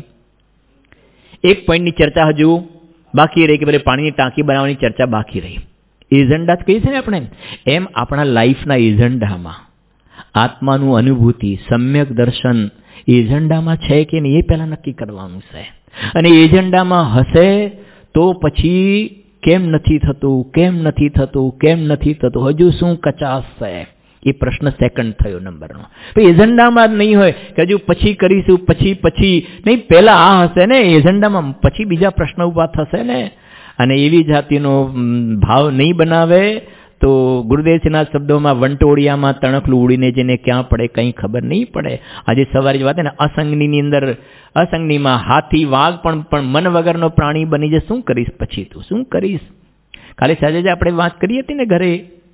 1 પોઈન્ટની ચર્ચા હજુ બાકી રહી કે ભાઈ પાણીની ટાંકી બનાવવાની ચર્ચા બાકી રહી. એજન્ડા જ કહીએ છીએ ને આપણે, એમ આપણા લાઈફના એજન્ડામાં આત્માનું અનુભૂતિ, સમ્યક દર્શન એજન્ડામાં છે કે નહીં એ પહેલાં નક્કી કરવાનું છે. અને એજન્ડામાં હશે તો પછી કેમ નથી થતું, કેમ નથી થતું, કેમ નથી થતું, હજુ શું કચાશ છે, એ પ્રશ્ન સેકન્ડ થયો નંબરનો. એજન્ડામાં જ નહીં હોય કે હજુ પછી કરીશું, પછી નહીં, પહેલાં આ હશે ને એજન્ડામાં, પછી બીજા પ્રશ્ન ઊભા થશે ને. અને એવી જાતિનો ભાવ નહીં બનાવે તો ગુરુદેવજીના શબ્દોમાં વંટોળિયામાં તણખલું ઉડીને જેને ક્યાં પડે કંઈ ખબર નહીં પડે. આજે સવારે જ વાત ને, અસંગની અંદર, અસંગનીમાં હાથી વાઘ પણ મન વગરનો પ્રાણી બની જાય. શું કરીશ પછી? તું શું કરીશ? કાલે સાંજે જ આપણે વાત કરી હતી ને ઘરે,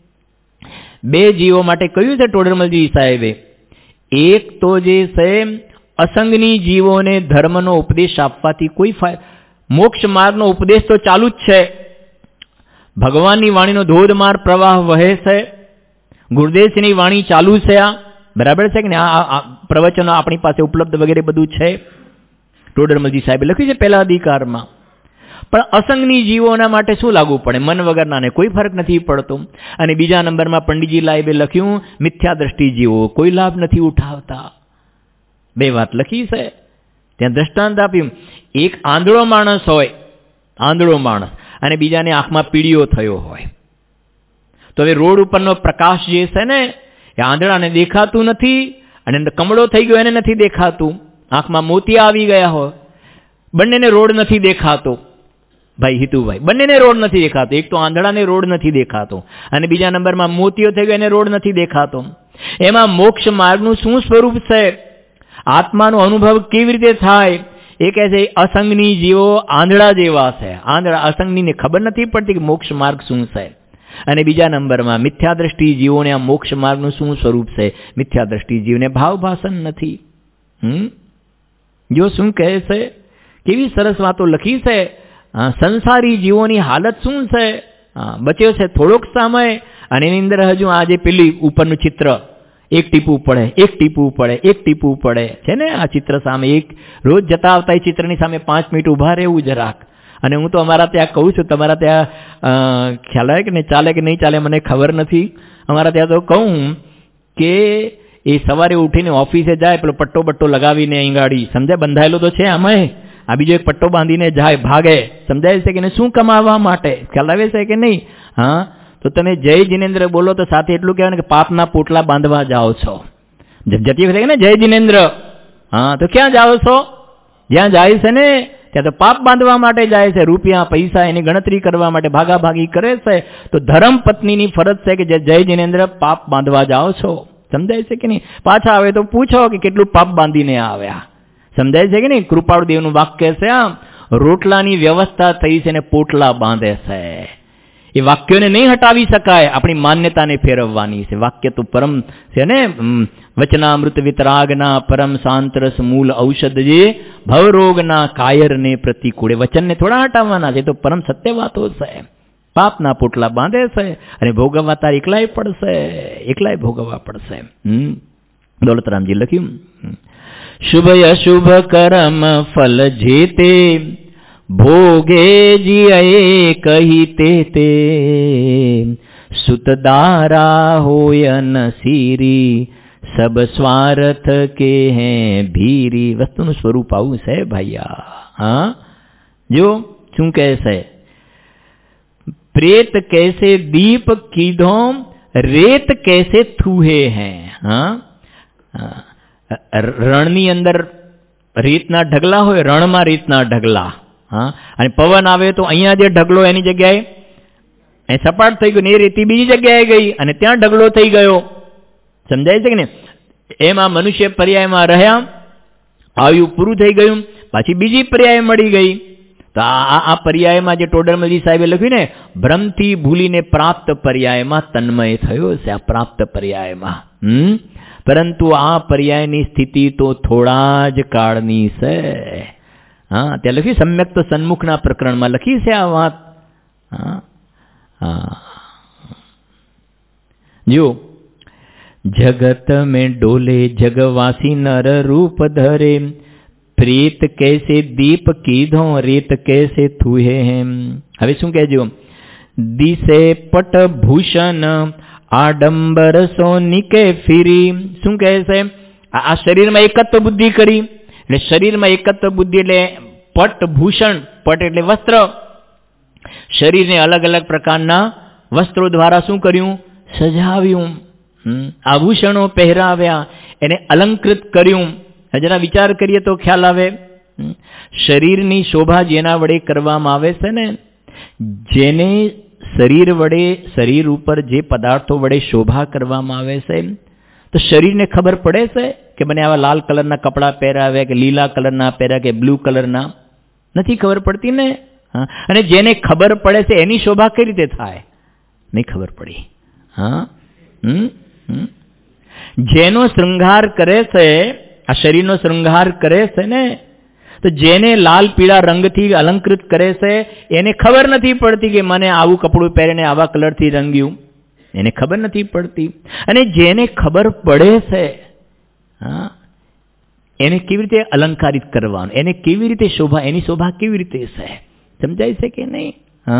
2 જીવો માટે કહ્યું છે ટોડરમલજી સાહેબે. એક તો જે છે અસંગની જીવોને ધર્મનો ઉપદેશ આપવાથી કોઈ મોક્ષ માર્ગનો ઉપદેશ તો ચાલુ જ છે. ભગવાનની વાણીનો ધોધમાર પ્રવાહ વહે છે, ગુરુદેવની વાણી ચાલુ છે. આ બરાબર છે કે ને? આ પ્રવચનો આપણી પાસે ઉપલબ્ધ વગેરે બધું છે. ટોડરમલજી સાહેબે લખ્યું છે પહેલા અધિકારમાં. પણ અસંગની જીવોના માટે શું લાગુ પડે? મન વગરનાને કોઈ ફરક નથી પડતો. અને બીજા નંબરમાં પંડિતજી સાહેબે લખ્યું મિથ્યા દ્રષ્ટિ જીવો કોઈ લાભ નથી ઉઠાવતા. 2 વાત લખી છે ત્યાં. દ્રષ્ટાંત આપ્યું, એક આંધળો માણસ હોય, આંધળો માણસ, અને બીજાને આંખમાં પીળીઓ થયો હોય. તો હવે રોડ ઉપરનો પ્રકાશ જે છે ને એ આંધળાને દેખાતું નથી અને કમળો થઈ ગયો એને નથી દેખાતું. આંખમાં મોતિયા આવી ગયા હોય, બંનેને રોડ નથી દેખાતો. ભાઈ હિતુભાઈ, બંનેને રોડ નથી દેખાતો. એક તો આંધળાને રોડ નથી દેખાતો અને બીજા નંબરમાં મોતિયો થઈ ગયો એને રોડ નથી દેખાતો. એમાં મોક્ષ માર્ગનું શું સ્વરૂપ છે, આત્માનો અનુભવ કેવી રીતે થાય? એ કહે છે અસંગની જીવો આંધળા જેવા છે. આંધળા અસંગનીને ખબર નથી પડતી કે મોક્ષ માર્ગ શું છે. અને બીજા નંબરમાં મિથ્યા દ્રષ્ટિ જીવોને આ મોક્ષ માર્ગનું શું સ્વરૂપ છે? મિથ્યા દ્રષ્ટિ જીવને ભાવ ભાષણ નથી. જો શું કહે છે, કેવી સરસ વાતો લખી છે. સંસારી જીવોની હાલત શું છે? બચ્યો છે થોડોક સમય અને એની અંદર હજુ આ જે પેલી ઉપરનું ચિત્ર, એક ટીપું પડે, એક ટીપું પડે, એક ટીપું પડે છે ને. આ ચિત્ર સામે એક રોજ જતા આવતા એ ચિત્રની સામે 5 મિનિટ ઊભા રહેવું જરાક. અને હું તો અમારા ત્યાં કહું છું, તમારા ત્યાં ખ્યાલ આવે કે નહીં, ચાલે કે નહીં ચાલે મને ખબર નથી. અમારા ત્યાં તો કહું કે એ સવારે ઉઠીને ઓફિસે જાય, પેલો પટ્ટો બટ્ટો લગાવીને અહીં ગાડી, સમજાય, બંધાયેલો તો છે આમાં, આ બીજો એક પટ્ટો બાંધીને જાય, ભાગે. સમજાય છે કે નહીં? શું કમાવા માટે? ખ્યાલ આવે છે કે નહીં? હા, તો તમે જય જિનેન્દ્ર બોલો તો સાથે એટલું કહેવાય ને કે પાપના પોટલા બાંધવા જાઓ છો. જતી વખતે ને જય જિનેન્દ્ર, હા, તો ક્યાં જાઓ છો? જ્યાં જાય છે ને ત્યાં તો પાપ બાંધવા માટે જાય છે. રૂપિયા પૈસા એની ગણતરી કરવા માટે ભાગાભાગી કરે છે. તો ધર્મ પત્નીની ફરજ છે કે જય જિનેન્દ્ર પાપ બાંધવા જાઓ છો. સમજાય છે કે નહીં? પાછા આવે તો પૂછો કે કેટલું પાપ બાંધીને આવ્યા. સમજાય છે કે નહીં? કૃપાળુ દેવનું વાક્ય છે, આમ રોટલાની વ્યવસ્થા થઈ છે ને પોટલા બાંધે છે. એ વાક્યોને નહીં હટાવી શકાય, આપણી માન્યતાને ફેરવવાની છે. વાક્ય તો પરમ છે ને, વચનામૃત વિતરાગના પરમ સાંતરસ મૂલ ઔષધ જે ભવરોગના કાયરને પ્રતિકૂળે. વચનને થોડા હટાવવાના છે, તો પરમ સત્ય વાતો છે. પાપના પોટલા બાંધે છે અને ભોગવવા તાર એકલાય પડશે, એકલાય ભોગવવા પડશે. દોલતરામજી લખ્યું, શુભ અશુભ કર્મ ફલ જેતે ભોગે જીએ કહી તે સુતદારા હોય ન સીરી સબ સ્વાર્થ કે હે ભીરી. વસ્તુનું સ્વરૂપ આવું છે ભૈયા. હા, જો શું કહે છે, प्रेत कैसे दीप कीधो रेत कैसे थूहे हैं. રણની અંદર રેતના ઢગલા હોય, રણમાં રેતના ઢગલા. અને પવન આવે તો અહીંયા જે ઢગલો એની જગ્યાએ સપાટ થઈ ગયો ને એ રેતી બીજી જગ્યાએ ગઈ અને ત્યાં ઢગલો થઈ ગયો. સમજાય છે કે ને? એમાં મનુષ્ય પર્યાયમાં રહ્યા, આયુ પૂરું થઈ ગયું, પાછી બીજી પર્યાય મળી ગઈ. તો આ પર્યાયમાં જે ટોડરમલજી સાહેબે લખ્યું ને, ભ્રમથી ભૂલીને પ્રાપ્ત પર્યાયમાં તન્મય થયો છે. આ પ્રાપ્ત પર્યાયમાં પરંતુ આ પર્યાયની સ્થિતિ તો થોડા જ કાળની છે. હા, ત્યાં લખ્યું સમ્યક તો સન્મુખના પ્રકરણમાં લખી છે આ વાત. જો જગત મેં ડોલે જગવાસી નર રૂપ ધરે પ્રેત कैसे दीप कीधो रेत कैसे थूहे हैं. હવે શું કહેજો, દિશે પટ ભૂષણ આડંબર સોનિકે ફીરી. શું કહે છે? આ શરીરમાં એકત્વ બુદ્ધિ કરી, એટલે શરીરમાં એકત્વ બુદ્ધિ એટલે પટ ભૂષણ, પટ એટલે વસ્ત્ર, શરીરને અલગ અલગ પ્રકારના વસ્ત્રો દ્વારા શું કર્યું? સજાવ્યું. આભૂષણો પહેરાવ્યા, એને અલંકૃત કર્યું. જરા વિચાર કરીએ તો ખ્યાલ આવે. શરીરની શોભા જેના વડે કરવામાં આવે છે ને, જેને શરીર વડે, શરીર ઉપર જે પદાર્થો વડે શોભા કરવામાં આવે છે, તો શરીરને ખબર પડે છે કે મને આવા લાલ કલરના કપડાં પહેરાવ્યા કે લીલા કલરના પહેર્યા કે બ્લુ કલરના? નથી ખબર પડતી ને. અને જેને ખબર પડે છે એની શોભા કઈ રીતે થાય? નહીં ખબર પડી. જેનો શૃંગાર કરે છે, આ શરીરનો શૃંગાર કરે છે ને, તો જેને લાલ પીળા રંગથી અલંકૃત કરે છે એને ખબર નથી પડતી કે મને આવું કપડું પહેરીને આવા કલરથી રંગ્યું. એને ખબર નથી પડતી. અને જેને ખબર પડે છે, એને કેવી રીતે અલંકારિત કરવાનું, એને કેવી રીતે શોભા, એની શોભા કેવી રીતે છે, સમજાય છે કે નહીં?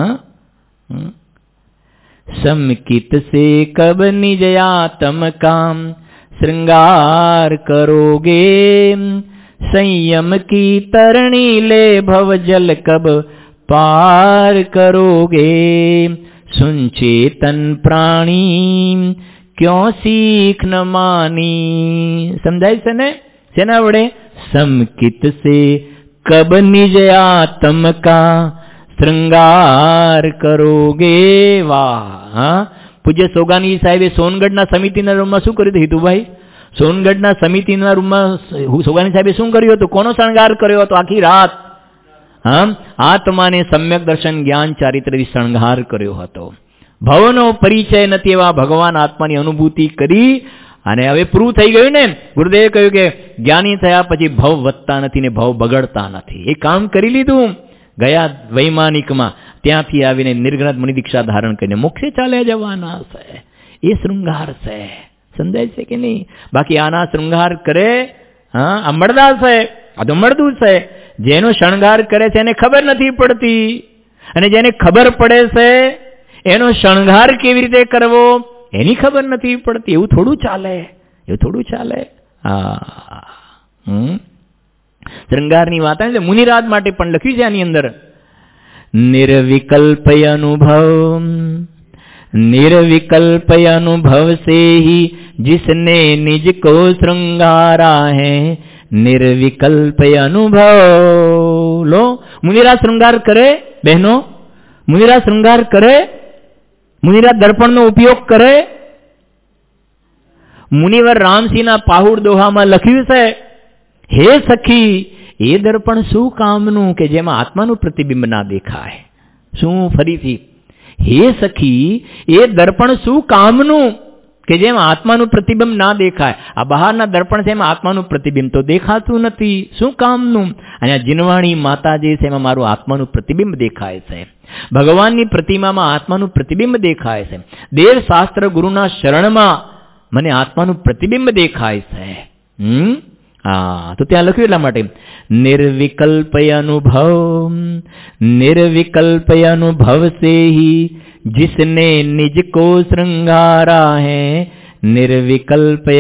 समकित से कब निजयातम काम श्रृंगार करोगे संयम की तरणी ले भव जल कब पार करोगे सुनचेतन प्राणी क्यों सीख न मानी. સમજાય છે ને? શેના વડે? સમકિત સે કબ નિજયાતમ કા શ્રૃંગાર કરોગે. વાહ! પૂજ્ય સોગાની સાહેબે સોનગઢના સમિતિના રૂમમાં શું કર્યું હતું હિતુભાઈ? સોનગઢના સમિતિના રૂમમાં સોગાની સાહેબે શું કર્યું હતું? કોનો શણગાર કર્યો હતો આખી રાત? આત્માને સમ્યક દર્શન જ્ઞાન ચારિત્રથી શણગાર કર્યો હતો. ભવનો પરિચય નથી એવા ભગવાન આત્માની અનુભૂતિ કરી અને હવે પૂરું થઈ ગયું ને. ગુરુદેવે કહ્યું કે જ્ઞાની થયા પછી ભવ વધતા નથી ને ભવ બગડતા નથી. એ કામ કરી લીધું. ગયા વૈમાનિકમાં ત્યાંથી આવીને નિર્ગ્રંથ મુનિ દીક્ષા ધારણ કરીને મોક્ષે ચાલ્યા જવાના છે. એ શૃંગાર છે. સમજાય છે કે નહીં? બાકી આના શૃંગાર કરે, આ મળદા છે, આ તો મળદું છે. જેનો શણગાર કરે છે એને ખબર નથી પડતી, અને જેને ખબર પડે છે એનો શણગાર કેવી રીતે કરવો એની ખબર નથી પડતી. એવું થોડું ચાલે, એવું થોડું ચાલે. શૃંગારની વાત આવે મુનિરાજ માટે પણ લખ્યું છે આની અંદર. નિર્વિકલ્પય અનુભવ, નિર્વિકલ્પય અનુભવ સે હી जिसने निज को श्रृंगारा है निर्विकल्पय अनुभव. लो, मुनिराज श्रृंगार करे बहनों, मुनिराज श्रृंगार करे, मुनिराज दर्पण નો ઉપયોગ કરે. મુનિવર રામસિંહના પાહુડ દોહામાં લખ્યું છે, હે સખી એ દર્પણ શું કામનું કે જેમાં આત્માનું પ્રતિબિંબ ના દેખાય. શું? ફરીથી, હે સખી એ દર્પણ શું કામનું કે જેમાં આત્માનું પ્રતિબિંબ ના દેખાય. આ બહારના દર્પણ છે એમાં આત્માનું પ્રતિબિંબ તો દેખાતું નથી. શું કામનું? અને આ જીનવાણી માતા જે છે એમાં મારું આત્માનું પ્રતિબિંબ દેખાય છે. ભગવાનની પ્રતિમામાં આત્માનું પ્રતિબિંબ દેખાય છે. દેવ શાસ્ત્ર ગુરુના શરણમાં મને આત્માનું પ્રતિબિંબ દેખાય છે. તો ત્યાં લખ્યું એટલા માટે निर्विकल्पय अनुभव से ही जिसने निज को श्रृंगारा है निर्विकल्पय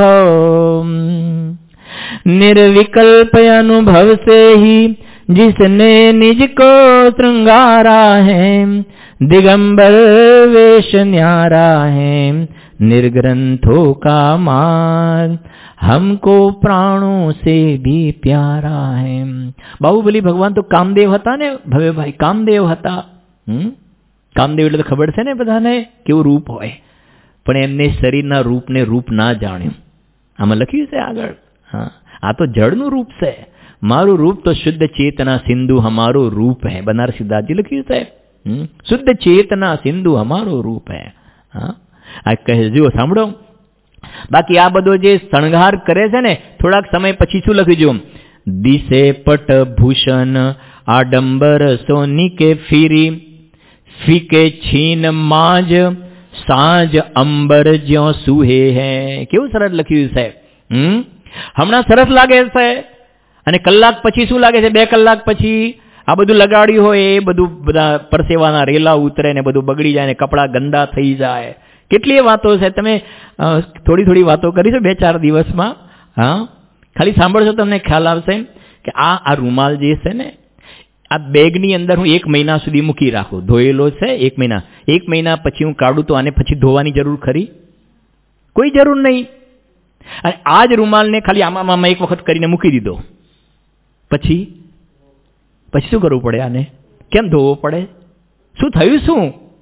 अनुभव से ही जिसने निज को श्रृंगारा है दिगंबर वेश न्यारा है निर्ग्रंथों का मार्ग हमको प्राणों से भी प्यारा है. બાહુબલી ભગવાન તો કામદેવ હતા ને ભવેભાઈ, કામદેવ હતા. કામદેવ એટલે તો ખબર છે ને બધાને કેવું રૂપ હોય, પણ એમને શરીરના રૂપને રૂપ ના જાણ્યું. આમાં લખ્યું છે આગળ. આ તો જળનું રૂપ છે. મારું રૂપ તો શુદ્ધ ચેતના સિંધુ હમારો રૂપ હૈ. બનારસી દાસજી લખ્યું છે શુદ્ધ ચેતના સિંધુ હમારો રૂપ હૈ. આ કહેજો સાંભળો. બાકી આ બધો જે શણગાર કરે છે ને, થોડાક સમય પછી શું લખ્યું? દિશે પટ ભૂષણ આડંબર સોની કે ફીરી ફીકે છીન માજ સાંજ અંબર જ્યો સુહે હે. કેવું સરસ લખ્યું છે. હમણાં સરસ લાગે છે અને કલાક પછી શું લાગે છે? 2 કલાક પછી આ બધું લગાડ્યું હોય એ બધું બધા પરસેવાના રેલા ઉતરે ને બધું બગડી જાય ને કપડાં ગંદા થઈ જાય. કેટલી વાતો છે. તમે થોડી વાતો કરીશું 2-4 દિવસમાં. ખાલી સાંભળશો તમને ખ્યાલ આવશે કે આ રૂમાલ જે છે ને, આ બેગની અંદર હું 1 મહિના સુધી મૂકી રાખું. ધોયેલો છે 1 મહિના. 1 મહિના પછી હું કાઢું તો આને પછી ધોવાની જરૂર ખરી? કોઈ જરૂર નહીં. અને આ જ રૂમાલને ખાલી આમાં એક વખત કરીને મૂકી દીધો, પછી શું કરવું પડે? આને કેમ ધોવો પડે? શું થયું? શું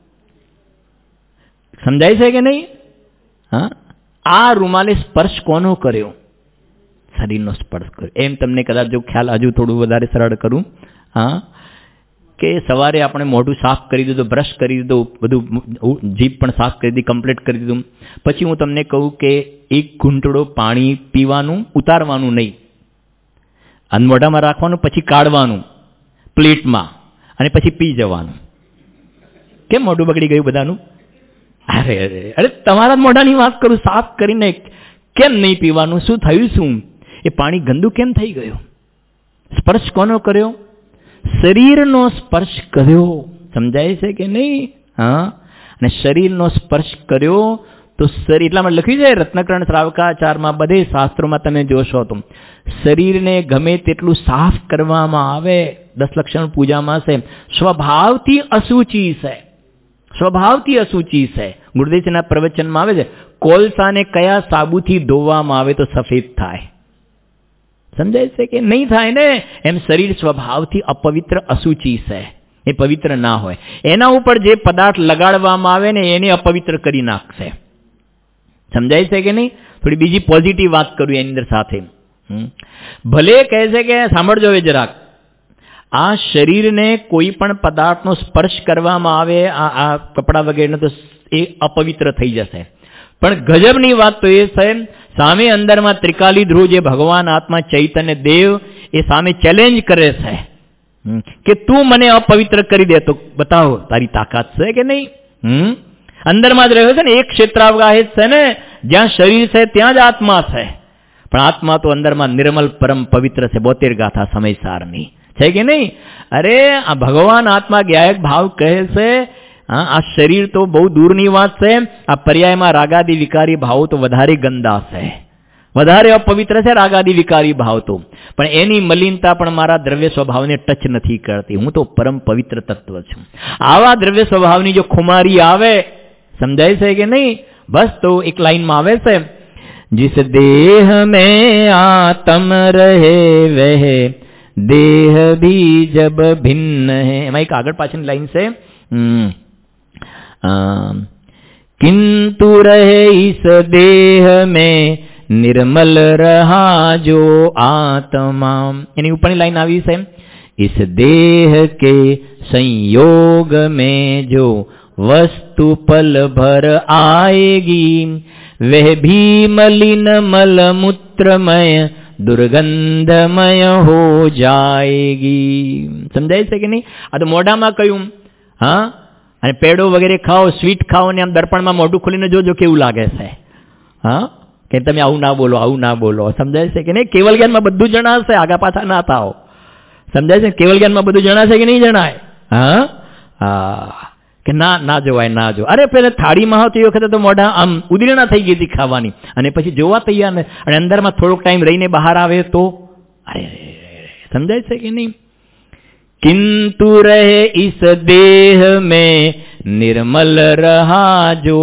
સમજાય છે કે નહીં? આ રૂમાલે સ્પર્શ કોનો કર્યો? શરીરનો સ્પર્શ કર્યો. એમ તમને કદાચ જો ખ્યાલ હજુ થોડું વધારે સરળ કરું, કે સવારે આપણે મોઢું સાફ કરી દીધું, બ્રશ કરી દીધું, બધું જીભ પણ સાફ કરી દીધી, કમ્પ્લીટ કરી દીધું. પછી હું તમને કહું કે 1 ઘૂંટડો પાણી પીવાનું, ઉતારવાનું નહીં, મોઢામાં રાખવાનું, પછી કાઢવાનું પ્લેટમાં અને પછી પી જવાનું. કેમ મોઢું બગડી ગયું બધાનું? અરે તમારા મોઢાની વાત કરું, સાફ કરીને કેમ નહીં પીવાનું? શું થયું? શું એ પાણી ગંદુ કેમ થઈ ગયું? સ્પર્શ કોનો કર્યો? શરીરનો સ્પર્શ કર્યો. સમજાય છે કે નહીં? અને શરીરનો સ્પર્શ કર્યો તો શરીર, એટલામાં લખ્યું છે રત્નકરણ શ્રાવકાચારમાં, બધે શાસ્ત્રોમાં તમે જોશો તો શરીરને ગમે તેટલું સાફ કરવામાં આવે, 10 લક્ષણ પૂજામાં છે, સ્વભાવથી અશુચિ છે. સ્વભાવથી અશુચિ છે. ગુરુદેવજીના પ્રવચનમાં આવે છે, કોલસાને કયા સાબુથી ધોવામાં આવે તો સફેદ થાય? સમજાય છે કે નહીં થાય ને? એમ શરીર સ્વભાવથી અપવિત્ર અશુચિ છે, એ પવિત્ર ના હોય. એના ઉપર જે પદાર્થ લગાડવામાં આવે ને એને અપવિત્ર કરી નાખશે. સમજાય છે કે નહીં? થોડી બીજી પોઝિટિવ વાત કરું એની અંદર સાથે. ભલે કહે છે કે સાંભળજો હવે જરાક, આ શરીરને કોઈ પણ પદાર્થનો સ્પર્શ કરવામાં આવે, આ કપડા વગેરેનો, તો એ અપવિત્ર થઈ જશે. પણ ગજબની વાત તો એ છે, સામે અંદરમાં ત્રિકાલી ધ્રુવ જે ભગવાન આત્મા ચૈતન્ય દેવ એ સામે ચેલેન્જ કરે છે કે તું મને અપવિત્ર કરી દે તો બતાવો તારી તાકાત છે કે નહીં? અંદરમાં જ રહ્યો છે ને, એક ક્ષેત્રાવગાહિત છે ને, જ્યાં શરીર છે ત્યાં જ આત્મા છે. પણ આત્મા તો અંદરમાં નિર્મલ પરમ પવિત્ર છે. 72 ગાથા સમયસારની છે કે નહીં? અરે આ ભગવાન આત્મા જ્ઞાયક ભાવ કહે છે, આ શરીર તો બહુ દૂરની વાત છે. આ પર્યાયમાં રાગાદી વિકારી ભાવો તો વધારે ગંદા છે, વધારે અપવિત્ર છે રાગાદી વિકારી ભાવ તો. પણ એની મલિનતા પણ મારા દ્રવ્ય સ્વભાવને ટચ નથી કરતી. હું તો પરમ પવિત્ર તત્વ છું. આવા દ્રવ્ય સ્વભાવની જો ખુમારી આવે, સમજાય છે કે નહીં? બસ તો એક લાઈનમાં આવે છે, जिस देह में आत्म रहे वह देह भी जब भिन्न है. એમાં એક આગળ પાછળની લાઈન છે, किंतु रहे इस देह में निर्मल रहा जो आत्मा. એની ઉપરની લાઈન આવી છે, इस देह के संयोग में जो वस्तु पल भर आएगी वह भी मलिन मल मूत्रमय दुर्गंधमय हो जाएगी. સમજાય છે કે નહીં? આ તો મોઢામાં કહ્યું. હા, અને પેડો વગેરે ખાઓ, સ્વીટ ખાઓ ને આમ દર્પણમાં મોઢું ખોલીને જોજો કેવું લાગે છે. હા, કે તમે આવું ના બોલો, આવું ના બોલો. સમજાય છે કે નહીં? કેવલ જ્ઞાનમાં બધું જણાશે, આગા પાછા ના થાઓ. સમજાય છે? કેવલ જ્ઞાનમાં બધું જણાશે કે નહીં જણાય? હા હા, કે ના જોવાય, ના જો. અરે પેલા થાળીમાં હોત એ વખતે તો મોઢા આમ ઉદીરણા થઈ ગઈ હતી ખાવાની, અને પછી જોવા તૈયાર ને, અને અંદરમાં થોડોક ટાઈમ રહીને બહાર આવે તો અરે સમજાય છે કે નહીં? किंतु रहे इस देह में निर्मल रहा जो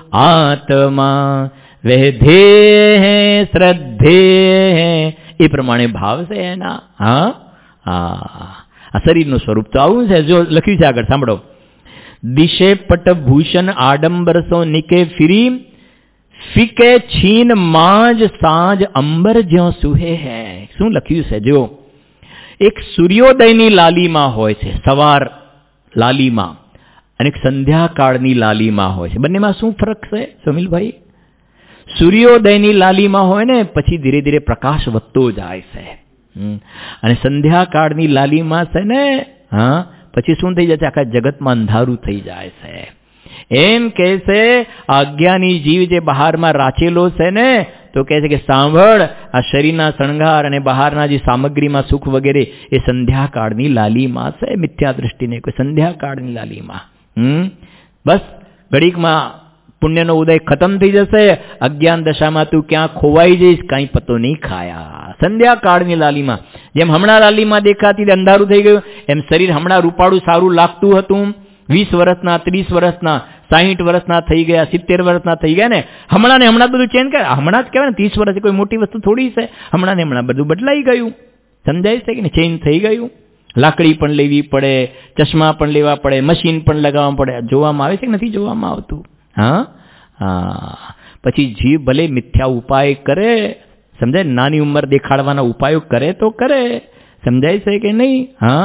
आत्मा वह धेय है श्रद्धेय है. એ પ્રમાણે ભાવ છે એના. હા હા, આ શરીરનું સ્વરૂપ તો આવું છે. જો લખ્યું છે આગળ સાંભળો. દિશે પટભૂષણ આડંબર સો નિકે ફિરી ફિકે છીન માજ સાજ અંબર જ્યાં સુહે હૈ. શું લખ્યું છે? જો એક સૂર્યોદયની લાલીમાં હોય છે, સવાર લાલીમાં, અને એક સંધ્યાકાળની લાલીમાં હોય છે. બંનેમાં શું ફરક છે સુમિલભાઈ? સૂર્યોદયની લાલીમાં હોય ને પછી ધીરે ધીરે પ્રકાશ વધતો જાય છે, અને સંધ્યાકાળની લાલીમાં છે ને, હા, પછી શું થઈ જાય છે? આખા જગતમાં અંધારું થઈ જાય છે. એમ કહે છે અજ્ઞાની જીવ જે બહારમાં રાચેલો છે ને, તો કહે છે કે સાંભળ, આ શરીરના શણગાર અને બહારના જે સામગ્રીમાં સુખ વગેરે એ સંધ્યાકાળની લાલીમાં છે. મિથ્યા દૃષ્ટિને કોઈ સંધ્યાકાળની લાલીમાં. બસ ઘડીકમાં પુણ્યનો ઉદય ખતમ થઈ જશે. અજ્ઞાન દશામાં તું ક્યાં ખોવાઈ જઈશ, કાંઈ પતો નહીં ખાયા. સંધ્યાકાળની લાલીમાં જેમ હમણાં લાલીમાં દેખાતી અંધારું થઈ ગયું, એમ શરીર હમણાં રૂપાળું સારું લાગતું હતું. 20 વર્ષના, 30 વર્ષના, 60 વર્ષના થઈ ગયા, 70 વર્ષના થઈ ગયા ને, હમણાં ને હમણાં બધું ચેન્જ કરે. હમણાં જ કહેવાય ને, 30 વર્ષ કોઈ મોટી વસ્તુ થોડી છે. હમણાં ને હમણાં બધું બદલાઈ ગયું. સમજાય છે કે ચેન્જ થઈ ગયું. લાકડી પણ લેવી પડે, ચશ્મા પણ લેવા પડે, મશીન પણ લગાવવા પડે. જોવામાં આવે છે કે નથી જોવામાં આવતું? હા હા. પછી જીવ ભલે મિથ્યા ઉપાય કરે, સમજાય, નાની ઉંમર દેખાડવાના ઉપાયો કરે તો કરે. સમજાય છે કે નહીં? હા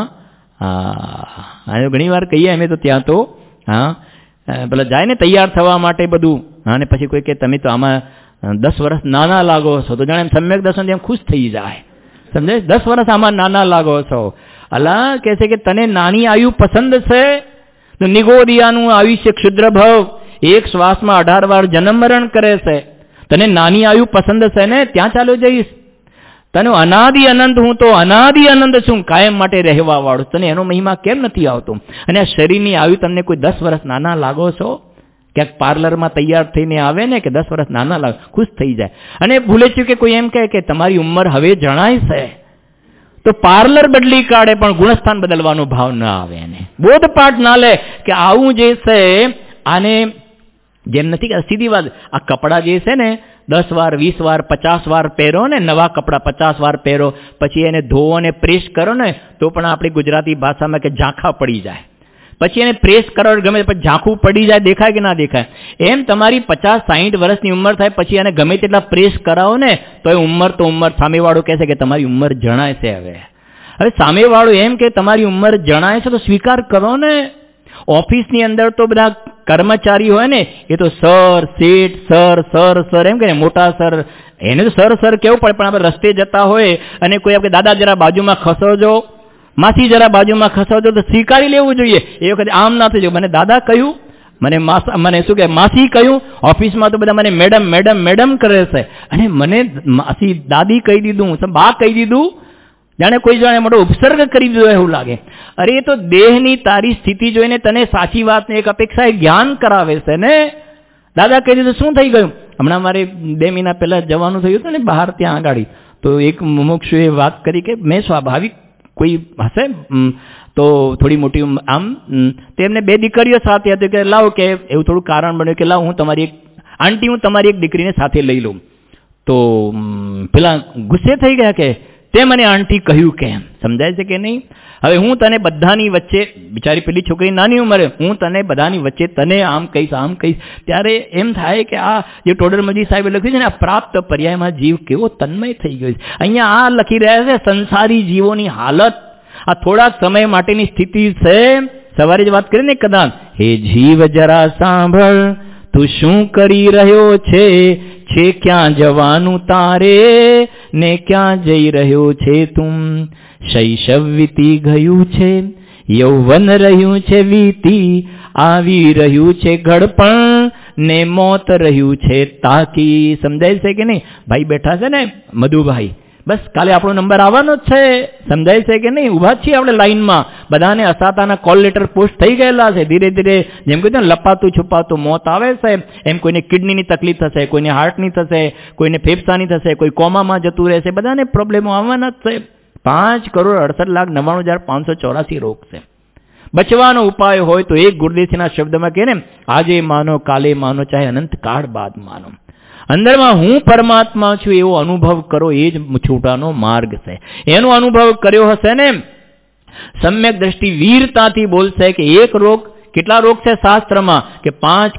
હા. ઘણી વાર કહીએ અમે તો ત્યાં તો, હા, પેલા જાય ને તૈયાર થવા માટે બધું, હા, ને પછી કોઈ કે તમે તો આમાં 10 વર્ષ નાના લાગો છો, તો જાણે એમ સમ્યક દર્શન એમ ખુશ થઈ જાય. સમજાય? 10 વર્ષ આમાં નાના લાગો છો. અલા કહે છે કે તને નાની આયુ પસંદ છે તો નિગોદિયાનું આયુષ્ય ક્ષુદ્ર ભવ, એક શ્વાસમાં 18 વાર જન્મ મરણ કરે છે. તને નાની આયુ પસંદ છે ને, ત્યાં ચાલો જઈશ. તને અનાદિ અનંત, હું તો અનાદિ અનંત છું, કાયમ માટે રહેવા વાળું. તને એનો મહિમા કેમ નથી આવતો? અને આ શરીરની આયુ તમને કોઈ 10 વર્ષ નાના લાગો છો? ક્યાંક પાર્લરમાં તૈયાર થઈને આવે ને કે 10 વર્ષ નાના લાગે, ખુશ થઈ જાય. અને ભૂલે છે કે કોઈ એમ કહે કે તમારી ઉંમર હવે જણાય છે, તો પાર્લર બદલી કાઢે પણ ગુણસ્થાન બદલવાનો ભાવ ના આવે. એને બોધપાઠ ના લે કે આવું જે છે, આને જેમ નથી કે સીધી વાત, આ કપડાં જે છે ને 10 વાર 20 વાર 50 વાર પહેરો ને, નવા કપડાં 50 વાર પહેરો, પછી એને ધોવો અને પ્રેસ કરો ને, તો પણ આપણી ગુજરાતી ભાષામાં કે ઝાંખા પડી જાય. પછી એને પ્રેસ કરો ગમે પછી ઝાંખું પડી જાય, દેખાય કે ના દેખાય. એમ તમારી 50-60 વર્ષની ઉંમર થાય પછી એને ગમે તેટલા પ્રેસ કરાવો ને, તો એ ઉંમર તો ઉંમર, સામેવાળો કહે છે કે તમારી ઉંમર જણાય છે. હવે સામેવાળો એમ કે તમારી ઉંમર જણાય છે તો સ્વીકાર કરો ને. ઓફિસની અંદર તો બધા કર્મચારી હોય ને, એ તો સર, શેઠ, સર એમ કે મોટા સર, એને તો સર કેવું પડે. પણ આપણે રસ્તે જતા હોય અને કોઈ આપણે દાદા જરા બાજુમાં ખસોજો, માસી જરા બાજુમાં ખસોજો, તો સ્વીકારી લેવું જોઈએ. એ વખતે આમ ના થઈ જાય, મને દાદા કહ્યું, મને શું કહે માસી કહ્યું. ઓફિસમાં તો બધા મને મેડમ મેડમ મેડમ કરે છે, અને મને માસી દાદી કહી દીધું, બા કહી દીધું, જાણે કોઈ જાણે મોટો ઉપસર્ગ કરી દીધો એવું લાગે. અરે એ તો દેહની તારી સ્થિતિ જોઈને તને સાચી વાતની એક અપેક્ષા જ્ઞાન કરાવે છે ને. દાદા કહી દીધું શું થઈ ગયું? હમણાં મારે 2 મહિના પહેલા જવાનું થયું હતું ને બહાર, ત્યાં આગાડી તો એક મુમુક્ષુએ વાત કરી કે મેં સ્વાભાવિક કોઈ હશે તો થોડી મોટી આમ, તેમને 2 દીકરીઓ સાથે હતી કે લાવો, કે એવું થોડું કારણ બન્યું કે લાવ હું તમારી એક દીકરીને સાથે લઈ લઉં. તો પેલા ગુસ્સે થઈ ગયા કે તે મને આંટી કહ્યું કેમ? સમજાય છે કે નહીં? હવે હું તને બધાની વચ્ચે, બિચારી પેલી છોકરી નાની ઉંમરે, હું તને બધાની વચ્ચે તને આમ કહીશ આમ કહીશ, ત્યારે એમ થાય કે આ જે ટોડરમજી સાહેબે લખ્યું છે ને, આ પ્રાપ્ત પર્યાયમાં જીવ કેવો તન્મય થઈ ગયો છે. અહીંયા આ લખી રહ્યા છે સંસારી જીવોની હાલત, આ થોડાક સમય માટેની સ્થિતિ છે. સવારે જ વાત કરી ને કદાચ, હે જીવ જરા સાંભળ, તું શું કરી રહ્યો છે, છે ક્યાં જવાનું તારે, ને ક્યાં જઈ રહ્યો છે તું? શૈશવ વીતી ગયું છે, યૌવન રહ્યું છે વીતી, આવી રહ્યું છે ઘડપણ, ને મોત રહ્યું છે તાકી. સમજાય છે કે નહીં? ભાઈ બેઠા છે ને મધુભાઈ, બસ કાલે આપણો નંબર આવવાનો જ છે. સમજાય છે કે નહીં? ઊભા છીએ આપણે લાઈનમાં, બધાને અસાતાના કોલ લેટર પોસ્ટ થઈ ગયેલા છે. ધીરે ધીરે જેમ કહ્યું ને લપાતું છુપાતું મોત આવે છે, એમ કોઈને કિડનીની તકલીફ થશે, કોઈને હાર્ટની થશે, કોઈને ફેફસાની થશે, કોઈ કોમામાં જતું રહેશે, બધાને પ્રોબ્લેમો આવવાના જ છે. 5,68,99,584 રોગ છે. બચવાનો ઉપાય હોય તો એક ગુરુદેવના શબ્દમાં કહે ને, આજે માનો કાલે માનો, ચાહે અનંત કાળ બાદ માનો. અંદરમાં હું પરમાત્મા છું એવો અનુભવ કરો, એ જ છૂટાનો માર્ગ છે. એનો અનુભવ કર્યો હશે ને, સમ્યક દ્રષ્ટિ વીરતાથી બોલશે કે એક રોગ, કેટલા રોગ છે શાસ્ત્રમાં કે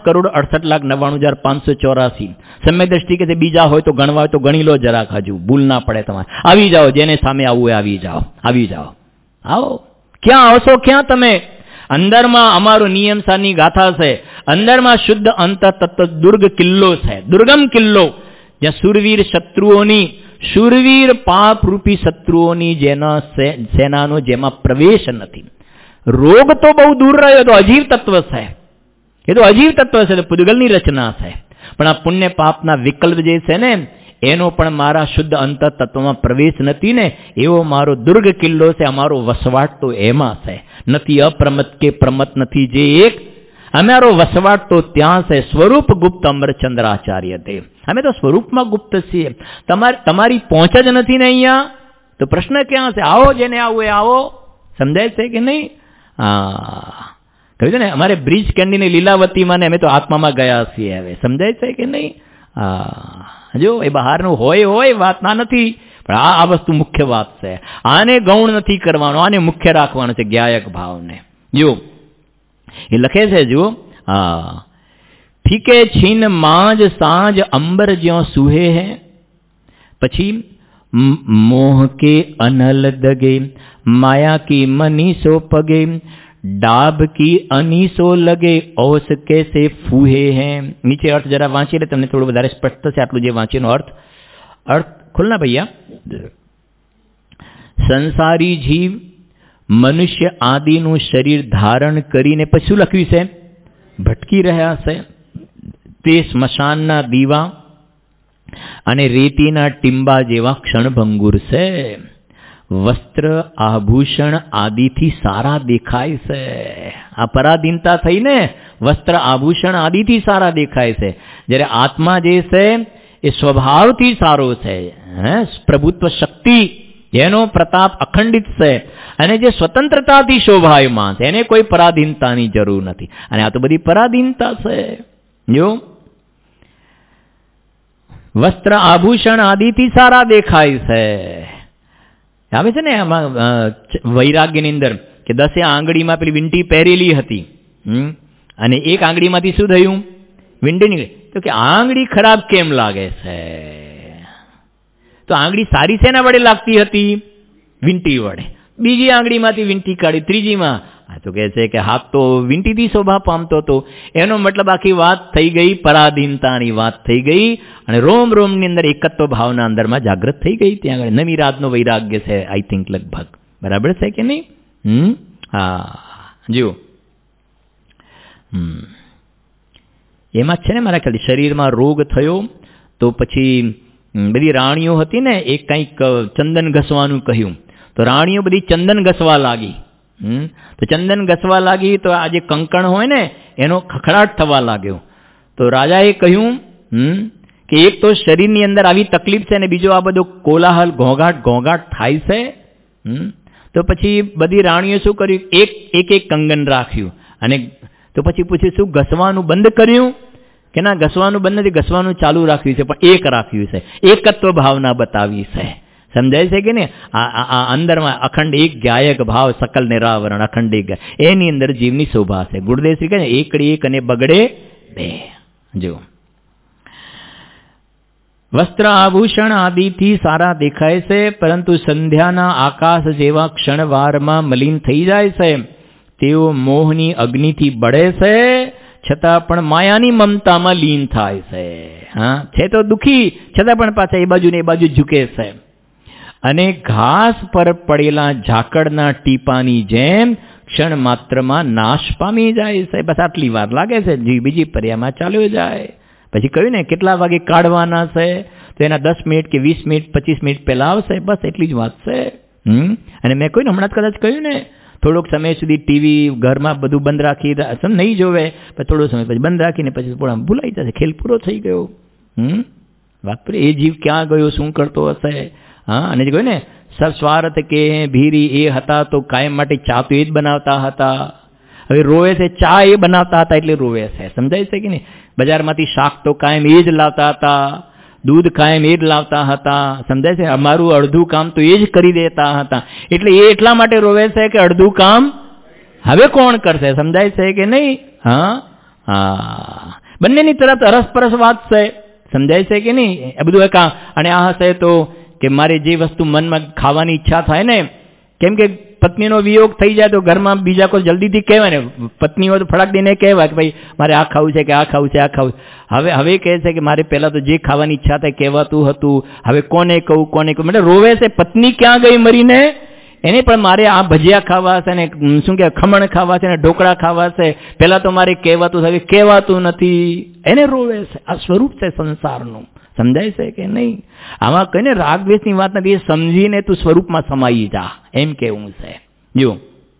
5,68,99,584. સમ્યક દ્રષ્ટિ કે બીજા હોય તો ગણવા હોય તો ગણી લો જરાક, હજુ ભૂલ ના પડે તમારે. આવી જાઓ, જેને સામે આવવું હોય આવી જાઓ, આવી જાઓ, આવો. ક્યાં આવશો? ક્યાં તમે? અંદરમાં અમારો નિયમ સારની ગાથા છે. અંદરમાં શુદ્ધ અંતર તત્વ દુર્ગ કિલ્લો છે, દુર્ગમ કિલ્લો, જ્યાં સુરવીર શત્રુઓની, સુરવીર પાપ રૂપી શત્રુઓની જેના સેનાનો જેમાં પ્રવેશ નથી. રોગ તો બહુ દૂર રહ્યો, તો અજીવ તત્વ છે, એ તો અજીવ તત્વ છે, પૂદગલની રચના છે. પણ આ પુણ્ય પાપના વિકલ્પ જે છે ને, એનો પણ મારા શુદ્ધ અંતર તત્વમાં પ્રવેશ નથી ને, એવો મારો દુર્ગ કિલ્લો છે. અમારો વસવાટ તો એમાં છે. નથી અપ્રમત કે પ્રમત નથી જે એક, અમારો વસવાટ તો ત્યાં છે. સ્વરૂપ ગુપ્ત અમરચંદ્રાચાર્ય દેવ, અમે તો સ્વરૂપમાં ગુપ્ત છીએ. તમારી પહોંચ જ નથી ને અહીંયા, તો પ્રશ્ન ક્યાં છે? આવો, જેને આવો એ આવો. સમજાય છે કે નહીં? કહ્યું છે ને, અમારે બ્રિજ કેન્ડીને લીલાવતીમાં ને અમે તો આત્મામાં ગયા છીએ. હવે સમજાય છે કે નહીં? જો એ બહારનું હોય વાત ના નથી, પણ આ વસ્તુ મુખ્ય વાત છે. આને ગૌણ નથી કરવાનો, આને મુખ્ય રાખવાનો છે, જ્ઞાયક ભાવને. જો એ લખે છે, જો ફીકે છીન માંજ સાંજ અંબર જ્યો સુહે હે, પછી મોહ કે અનલ દગે, માયા કી મનીસો પગે, डाब की अनीसो लगे ओस कैसे फूहे हैं. નીચે અર્થ જરા વાંચી એટલે તમને થોડું વધારે સ્પષ્ટ થશે. આટલું જે વાંચીનો અર્થ ખુલના ભૈયા. સંસારી જીવ મનુષ્ય આદિનું શરીર ધારણ કરીને પછી શું લખ્યું છે? ભટકી રહ્યા છે. તે સ્મશાનના દીવા અને રેતીના ટીંબા જેવા ક્ષણભંગુર છે. વસ્ત્ર આભૂષણ આદિથી સારા દેખાય છે. આ પરાધીનતા થઈને વસ્ત્ર આભૂષણ આદિથી સારા દેખાય છે. જ્યારે આત્મા જે છે એ સ્વભાવથી સારો છે. પ્રભુત્વ શક્તિ એનો પ્રતાપ અખંડિત છે અને જે સ્વતંત્રતાથી શોભાયમાન છે, એને કોઈ પરાધીનતાની જરૂર નથી. અને આ તો બધી પરાધીનતા છે. જો વસ્ત્ર આભૂષણ આદિથી સારા દેખાય છે. આવે છે ને આમાં વૈરાગ્યની અંદર કે 10 આંગળીમાં પેલી વીંટી પહેરેલી હતી અને એક આંગળીમાંથી શું થયું? વીંટી નીકળી. તો કે આંગળી ખરાબ કેમ લાગે છે? તો આંગળી સારી શેના વડે લાગતી હતી? વીંટી વડે. બીજી આંગળીમાંથી વીંટી કાઢી, ત્રીજીમાં તો કહે છે કે હાથ તો વીંટીથી શોભા પામતો હતો. એનો મતલબ આખી વાત થઈ ગઈ પરાધીનતાની વાત થઈ ગઈ અને રોમ રોમની અંદર એકત્વ ભાવના અંદરમાં જાગૃત થઈ ગઈ. ત્યાં આગળ નવી રાતનો વૈરાગ્ય છે, આઈ થિંક લગભગ. બરાબર છે કે નહીં? જુઓ એમાં છે ને મારા ખ્યાલથી શરીરમાં રોગ થયો તો પછી બધી રાણીઓ હતી ને, એ કંઈક ચંદન ઘસવાનું કહ્યું તો રાણીઓ બધી ચંદન ઘસવા લાગી. તો ચંદન ઘસવા લાગી તો આ જે કંકણ હોય ને એનો ખખડાટ થવા લાગ્યો. તો રાજાએ કહ્યું કે એક તો શરીરની અંદર આવી તકલીફ છે ને બીજો આ બધો કોલાહલ ઘોંઘાટ થાય છે. તો પછી બધી રાણીઓ શું કર્યું? એક કંગન રાખ્યું અને તો પછી પૂછ્યું શું ઘસવાનું બંધ કર્યું? કે ના, ઘસવાનું બંધ નથી, ઘસવાનું ચાલુ રાખ્યું છે, પણ એક રાખ્યું છે. એકત્વ ભાવના બતાવી છે. સમજાય છે કે ને? આ અંદરમાં અખંડ એક ગાયક ભાવ, સકલ નિરાવરણ અખંડ એક, એની અંદર જીવની શોભા છે. ગુરુદેવ શ્રી કહે એકડી એક અને બગડે બે. જો વસ્ત્ર આભૂષણ આદિથી સારા દેખાય છે, પરંતુ સંધ્યાના આકાશ જેવા ક્ષણવારમાં મલિન થઈ જાય છે. તેઓ મોહની અગ્નિથી બળે છે, છતાં પણ માયાની મમતામાં લીન થાય છે. હા, છે તો દુઃખી, છતાં પણ પાછા એ બાજુ ને એ બાજુ ઝૂકે છે. અને ઘાસ પર પડેલા ઝાકળના ટીપાની જેમ ક્ષણ માત્રમાં નાશ પામી જાય છે. બસ આટલી વાર લાગે છે, બીજી પર્યામાં ચાલ્યો જાય. પછી કહ્યું ને કેટલા વાગે કાઢવાના છે, તો એના 10 મિનિટ કે 20 મિનિટ 25 મિનિટ પહેલા આવશે. બસ એટલી જ વાત છે. અને મેં કહ્યું ને, હમણાં જ કદાચ કહ્યું ને, થોડોક સમય સુધી ટીવી ઘરમાં બધું બંધ રાખી નહીં જોવે, પછી થોડો સમય પછી બંધ રાખીને પછી થોડા ભૂલાઈ જશે, ખેલ પૂરો થઈ ગયો. વાત પર એ જીવ ક્યાં ગયો, શું કરતો હશે? હા, અને જે કહ્યું ને, સ્વાર્થ કે ભીરી એ હતા તો કાયમ માટે ચા તો એ જ બનાવતા હતા. હવે રોવે છે, ચા એ બનાવતા હતા એટલે રોવે છે. સમજાય છે કે નહીં? બજારમાંથી શાક તો કાયમ એ જ લાવતા હતા, દૂધ કાયમ એ જ લાવતા હતા. સમજાય છે? અમારું અડધું કામ તો એ જ કરી દેતા હતા, એટલે એ એટલા માટે રોવે છે કે અડધું કામ હવે કોણ કરશે? સમજાય છે કે નહીં? હા હા, બંનેની તરફ અરસપરસ વાત છે. સમજાય છે કે નહીં? એ બધું કામ. અને આ હશે તો કે મારે જે વસ્તુ મનમાં ખાવાની ઈચ્છા થાય ને, કેમ કે પત્નીનો વિયોગ થઈ જાય તો ઘરમાં બીજા કોઈ જલ્દીથી કહેવાય ને, પત્ની હોય તો ફટાક દઈને કહેવાય કે ભાઈ મારે આ ખાવું છે, કે આ ખાવું છે, આ ખાવું. હવે કહે છે કે મારે પહેલાં તો જે ખાવાની ઈચ્છા થાય કહેવાતું હતું, હવે કોને કહું, કોને કહું. એટલે રોવે છે, પત્ની ક્યાં ગઈ મરીને? એને પણ મારે આ ભજીયા ખાવા છે ને, શું કહેવાય, ખમણ ખાવા છે ને, ઢોકળા ખાવા છે, પહેલાં તો મારે કહેવાતું છે, હવે કહેવાતું નથી. એને રોવે છે. આ સ્વરૂપ છે સંસારનું. સમજાય છે કે નહીં? આમાં કહીને રાગદ્વેષની વાત નથી, એ સમજીને તું સ્વરૂપમાં સમાઈ જા, એમ કેવું છે. જો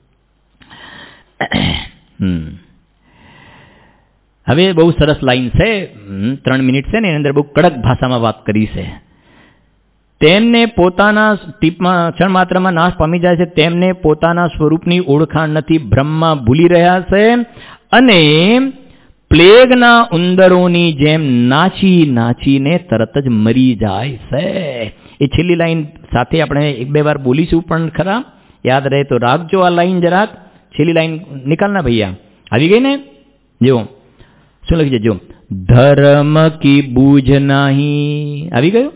હવે બહુ સરસ લાઈન છે, 3 મિનિટ છે ને, એની અંદર બહુ કડક ભાષામાં વાત કરી છે. તેમને પોતાના ટીપમાં ક્ષણ માત્રમાં નાશ પામી જાય છે, તેમને પોતાના સ્વરૂપની ઓળખાણ નથી, બ્રહ્મમાં ભૂલી રહ્યા છે, અને પ્લેગના ઉંદરોની જેમ નાચી નાચીને તરત જ મરી જાય છે. એ છેલ્લી લાઈન સાથે આપણે 1-2 વાર બોલીશું પણ ખરા, યાદ રહે તો રાખજો આ લાઈન જરાક. છેલ્લી લાઈન નિકાલના ભૈયા, આવી ગઈ ને? જો શું લખી છે, જો ધર્મ કી બૂझ નહીં. આવી ગયું?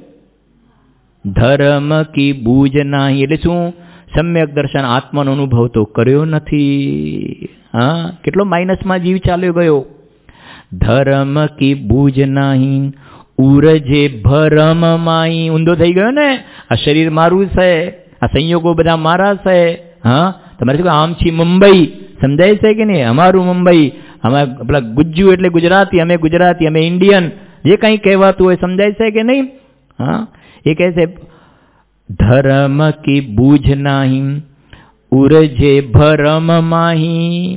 ધર્મ કી બૂझ નહીં એટલે શું? સમ્યક દર્શન આત્માનો અનુભવ તો કર્યો નથી. હા, કેટલો માઇનસમાં જીવ ચાલ્યો ગયો. ધર્મ કી બૂझ નહીં ઉરજે ભરમ માઈ. ઊંધો થઈ ગયો ને, આ શરીર મારું છે, આ સંયોગો બધા મારા છે. હા, તમારે શું આમ છી મુંબઈ, સમજાય છે કે નહીં? અમારું મુંબઈ, અમે પેલા ગુજ્જુ એટલે ગુજરાતી, અમે ગુજરાતી, અમે ઇન્ડિયન, જે કંઈ કહેવાતું હોય. સમજાય છે કે નહીં? હા, એ કહે છે ધર્મ કી બૂझ નહીં ઉરજે ભરમ માહી,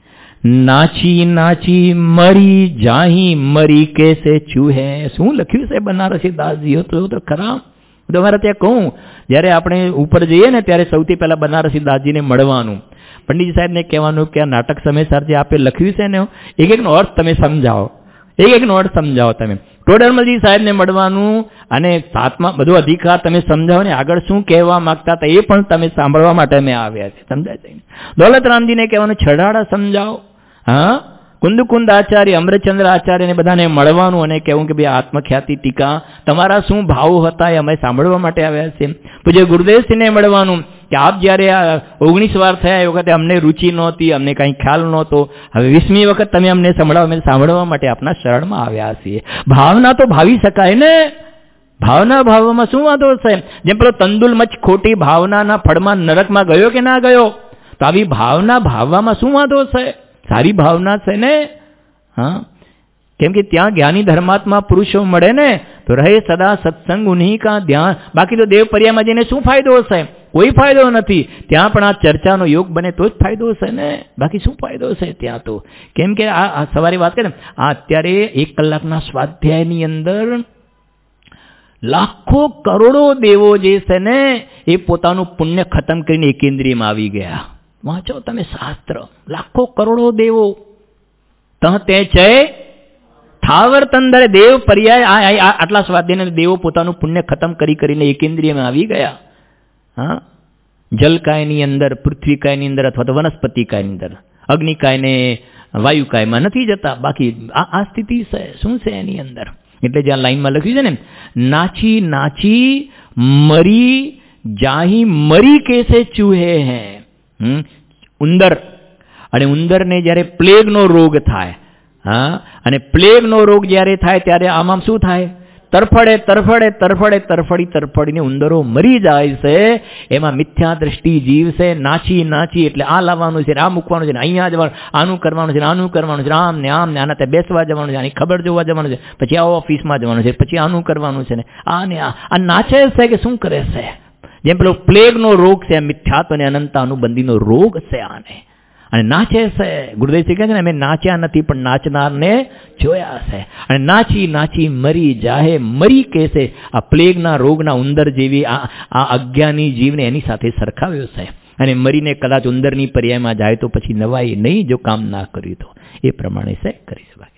નાચી નાચી મરી જાહી, મરી કેસે ચૂહે. શું લખ્યું છે બનારસી દાસજીઓ તો ખરા. તમારે ત્યાં કહું, જ્યારે આપણે ઉપર જઈએ ને ત્યારે સૌથી પહેલાં બનારસી દાસજીને મળવાનું, પંડિતજી સાહેબને કહેવાનું કે આ નાટક સમયસર જે આપે લખ્યું છે ને, એકનો અર્થ તમે સમજાવો, એકનો અર્થ સમજાવો તમે. ટોડરમલજી સાહેબને મળવાનું, અને સાતમા બધો અધિકાર તમે સમજાવો ને, આગળ શું કહેવા માંગતા હતા એ પણ તમે સાંભળવા માટે અમે આવ્યા છે. સમજાય છે? દોલતરામજીને કહેવાનું છડાડા સમજાવો. હા, કુંદકુંદ આચાર્ય, અમૃતચંદ્ર આચાર્યને બધાને મળવાનું અને કહેવું કે ભાઈ આત્મખ્યાતિ ટીકા તમારા શું ભાવ હતા એ અમે સાંભળવા માટે આવ્યા છે. પૂજ્ય ગુરુદેવસિંહને મળવાનું કે આપ જ્યારે 19 વાર થયા એ વખતે અમને રુચિ નહોતી, અમને કંઈ ખ્યાલ નહોતો, હવે 20મી વખત તમે અમને સંભળાવો, અમે સાંભળવા માટે આપના શરણમાં આવ્યા છીએ. ભાવના તો ભાવી શકાય ને. ભાવના ભાવવામાં શું વાંધો છે? જેમ પેલો તંદુલ મચ ખોટી ભાવનાના ફળમાં નરકમાં ગયો કે ના ગયો, તો આવી ભાવના ભાવવામાં શું વાંધો છે? સારી ભાવના છે ને. હા, કેમ કે ત્યાં જ્ઞાની ધર્માત્મા પુરુષો મળે ને તો રહે સદા સત્સંગ ઉન્હી કા ધ્યાન. બાકી તો દેવપર્યામાં જઈને શું ફાયદો છે? કોઈ ફાયદો નથી. ત્યાં પણ આ ચર્ચાનો યોગ બને તો જ ફાયદો છે ને, બાકી શું ફાયદો છે ત્યાં તો? કેમ કે આ સવારે વાત કરે, આ અત્યારે 1 કલાકના સ્વાધ્યાયની અંદર લાખો કરોડો દેવો જે છે ને એ પોતાનું પુણ્ય ખતમ કરીને એકેન્દ્રિયમાં આવી ગયા. વાંચો તમે શાસ્ત્ર, લાખો કરોડો દેવો તે છે થાવર તંદરે દેવ પર્યાય. આટલા સ્વાધ્યાયને દેવો પોતાનું પુણ્ય ખતમ કરીને એકેન્દ્રિયમાં આવી ગયા. હા, જલકાયની અંદર, પૃથ્વીકાયની અંદર, અથવા તો વનસ્પતિકાયની અંદર, અગ્નિકાયને વાયુકાયમાં નથી જતા. બાકી આ સ્થિતિ છે. શું છે એની અંદર? એટલે જ્યાં લાઈનમાં લખ્યું છે ને, નાચી નાચી મરી જાહી, મરી કેસે ચૂહે હૈ. ઉંદર, અને ઉંદરને જ્યારે પ્લેગનો રોગ થાય, હા, અને પ્લેગનો રોગ જ્યારે થાય ત્યારે આમાં શું થાય? તરફડીને ઉંદરો મરી જાય છે. એમાં મિથ્યા દ્રષ્ટિ જીવ છે, નાચી એટલે આ લાવવાનું છે, આ મૂકવાનું છે, અહીંયા જવાનું, આનું કરવાનું છે, આનું કરવાનું છે, આમ ને આના તે બેસવા જવાનું છે, આની ખબર જોવા જવાનું છે, પછી આ ઓફિસમાં જવાનું છે, પછી આનું કરવાનું છે ને આ ને આ નાચે છે કે શું કરે છે? જેમ પેલો પ્લેગનો રોગ છે, મિથ્યાત્વ અને અનંત અનુબંધીનો રોગ છે આને. અને નાચે છે. ગુરુદેવજી કહે છે ને, અમે નાચ્યા નથી પણ નાચનારને જોયા છે. અને નાચી મરી જાહે. મરી કહેશે આ પ્લેગના રોગના ઉંદર જેવી આ અજ્ઞાની જીવને એની સાથે સરખાવ્યો છે. અને મરીને કદાચ ઉંદરની પર્યાયમાં જાય તો પછી નવાઈ નહીં, જો કામ ના કર્યું તો. એ પ્રમાણે છે કરી શકાય.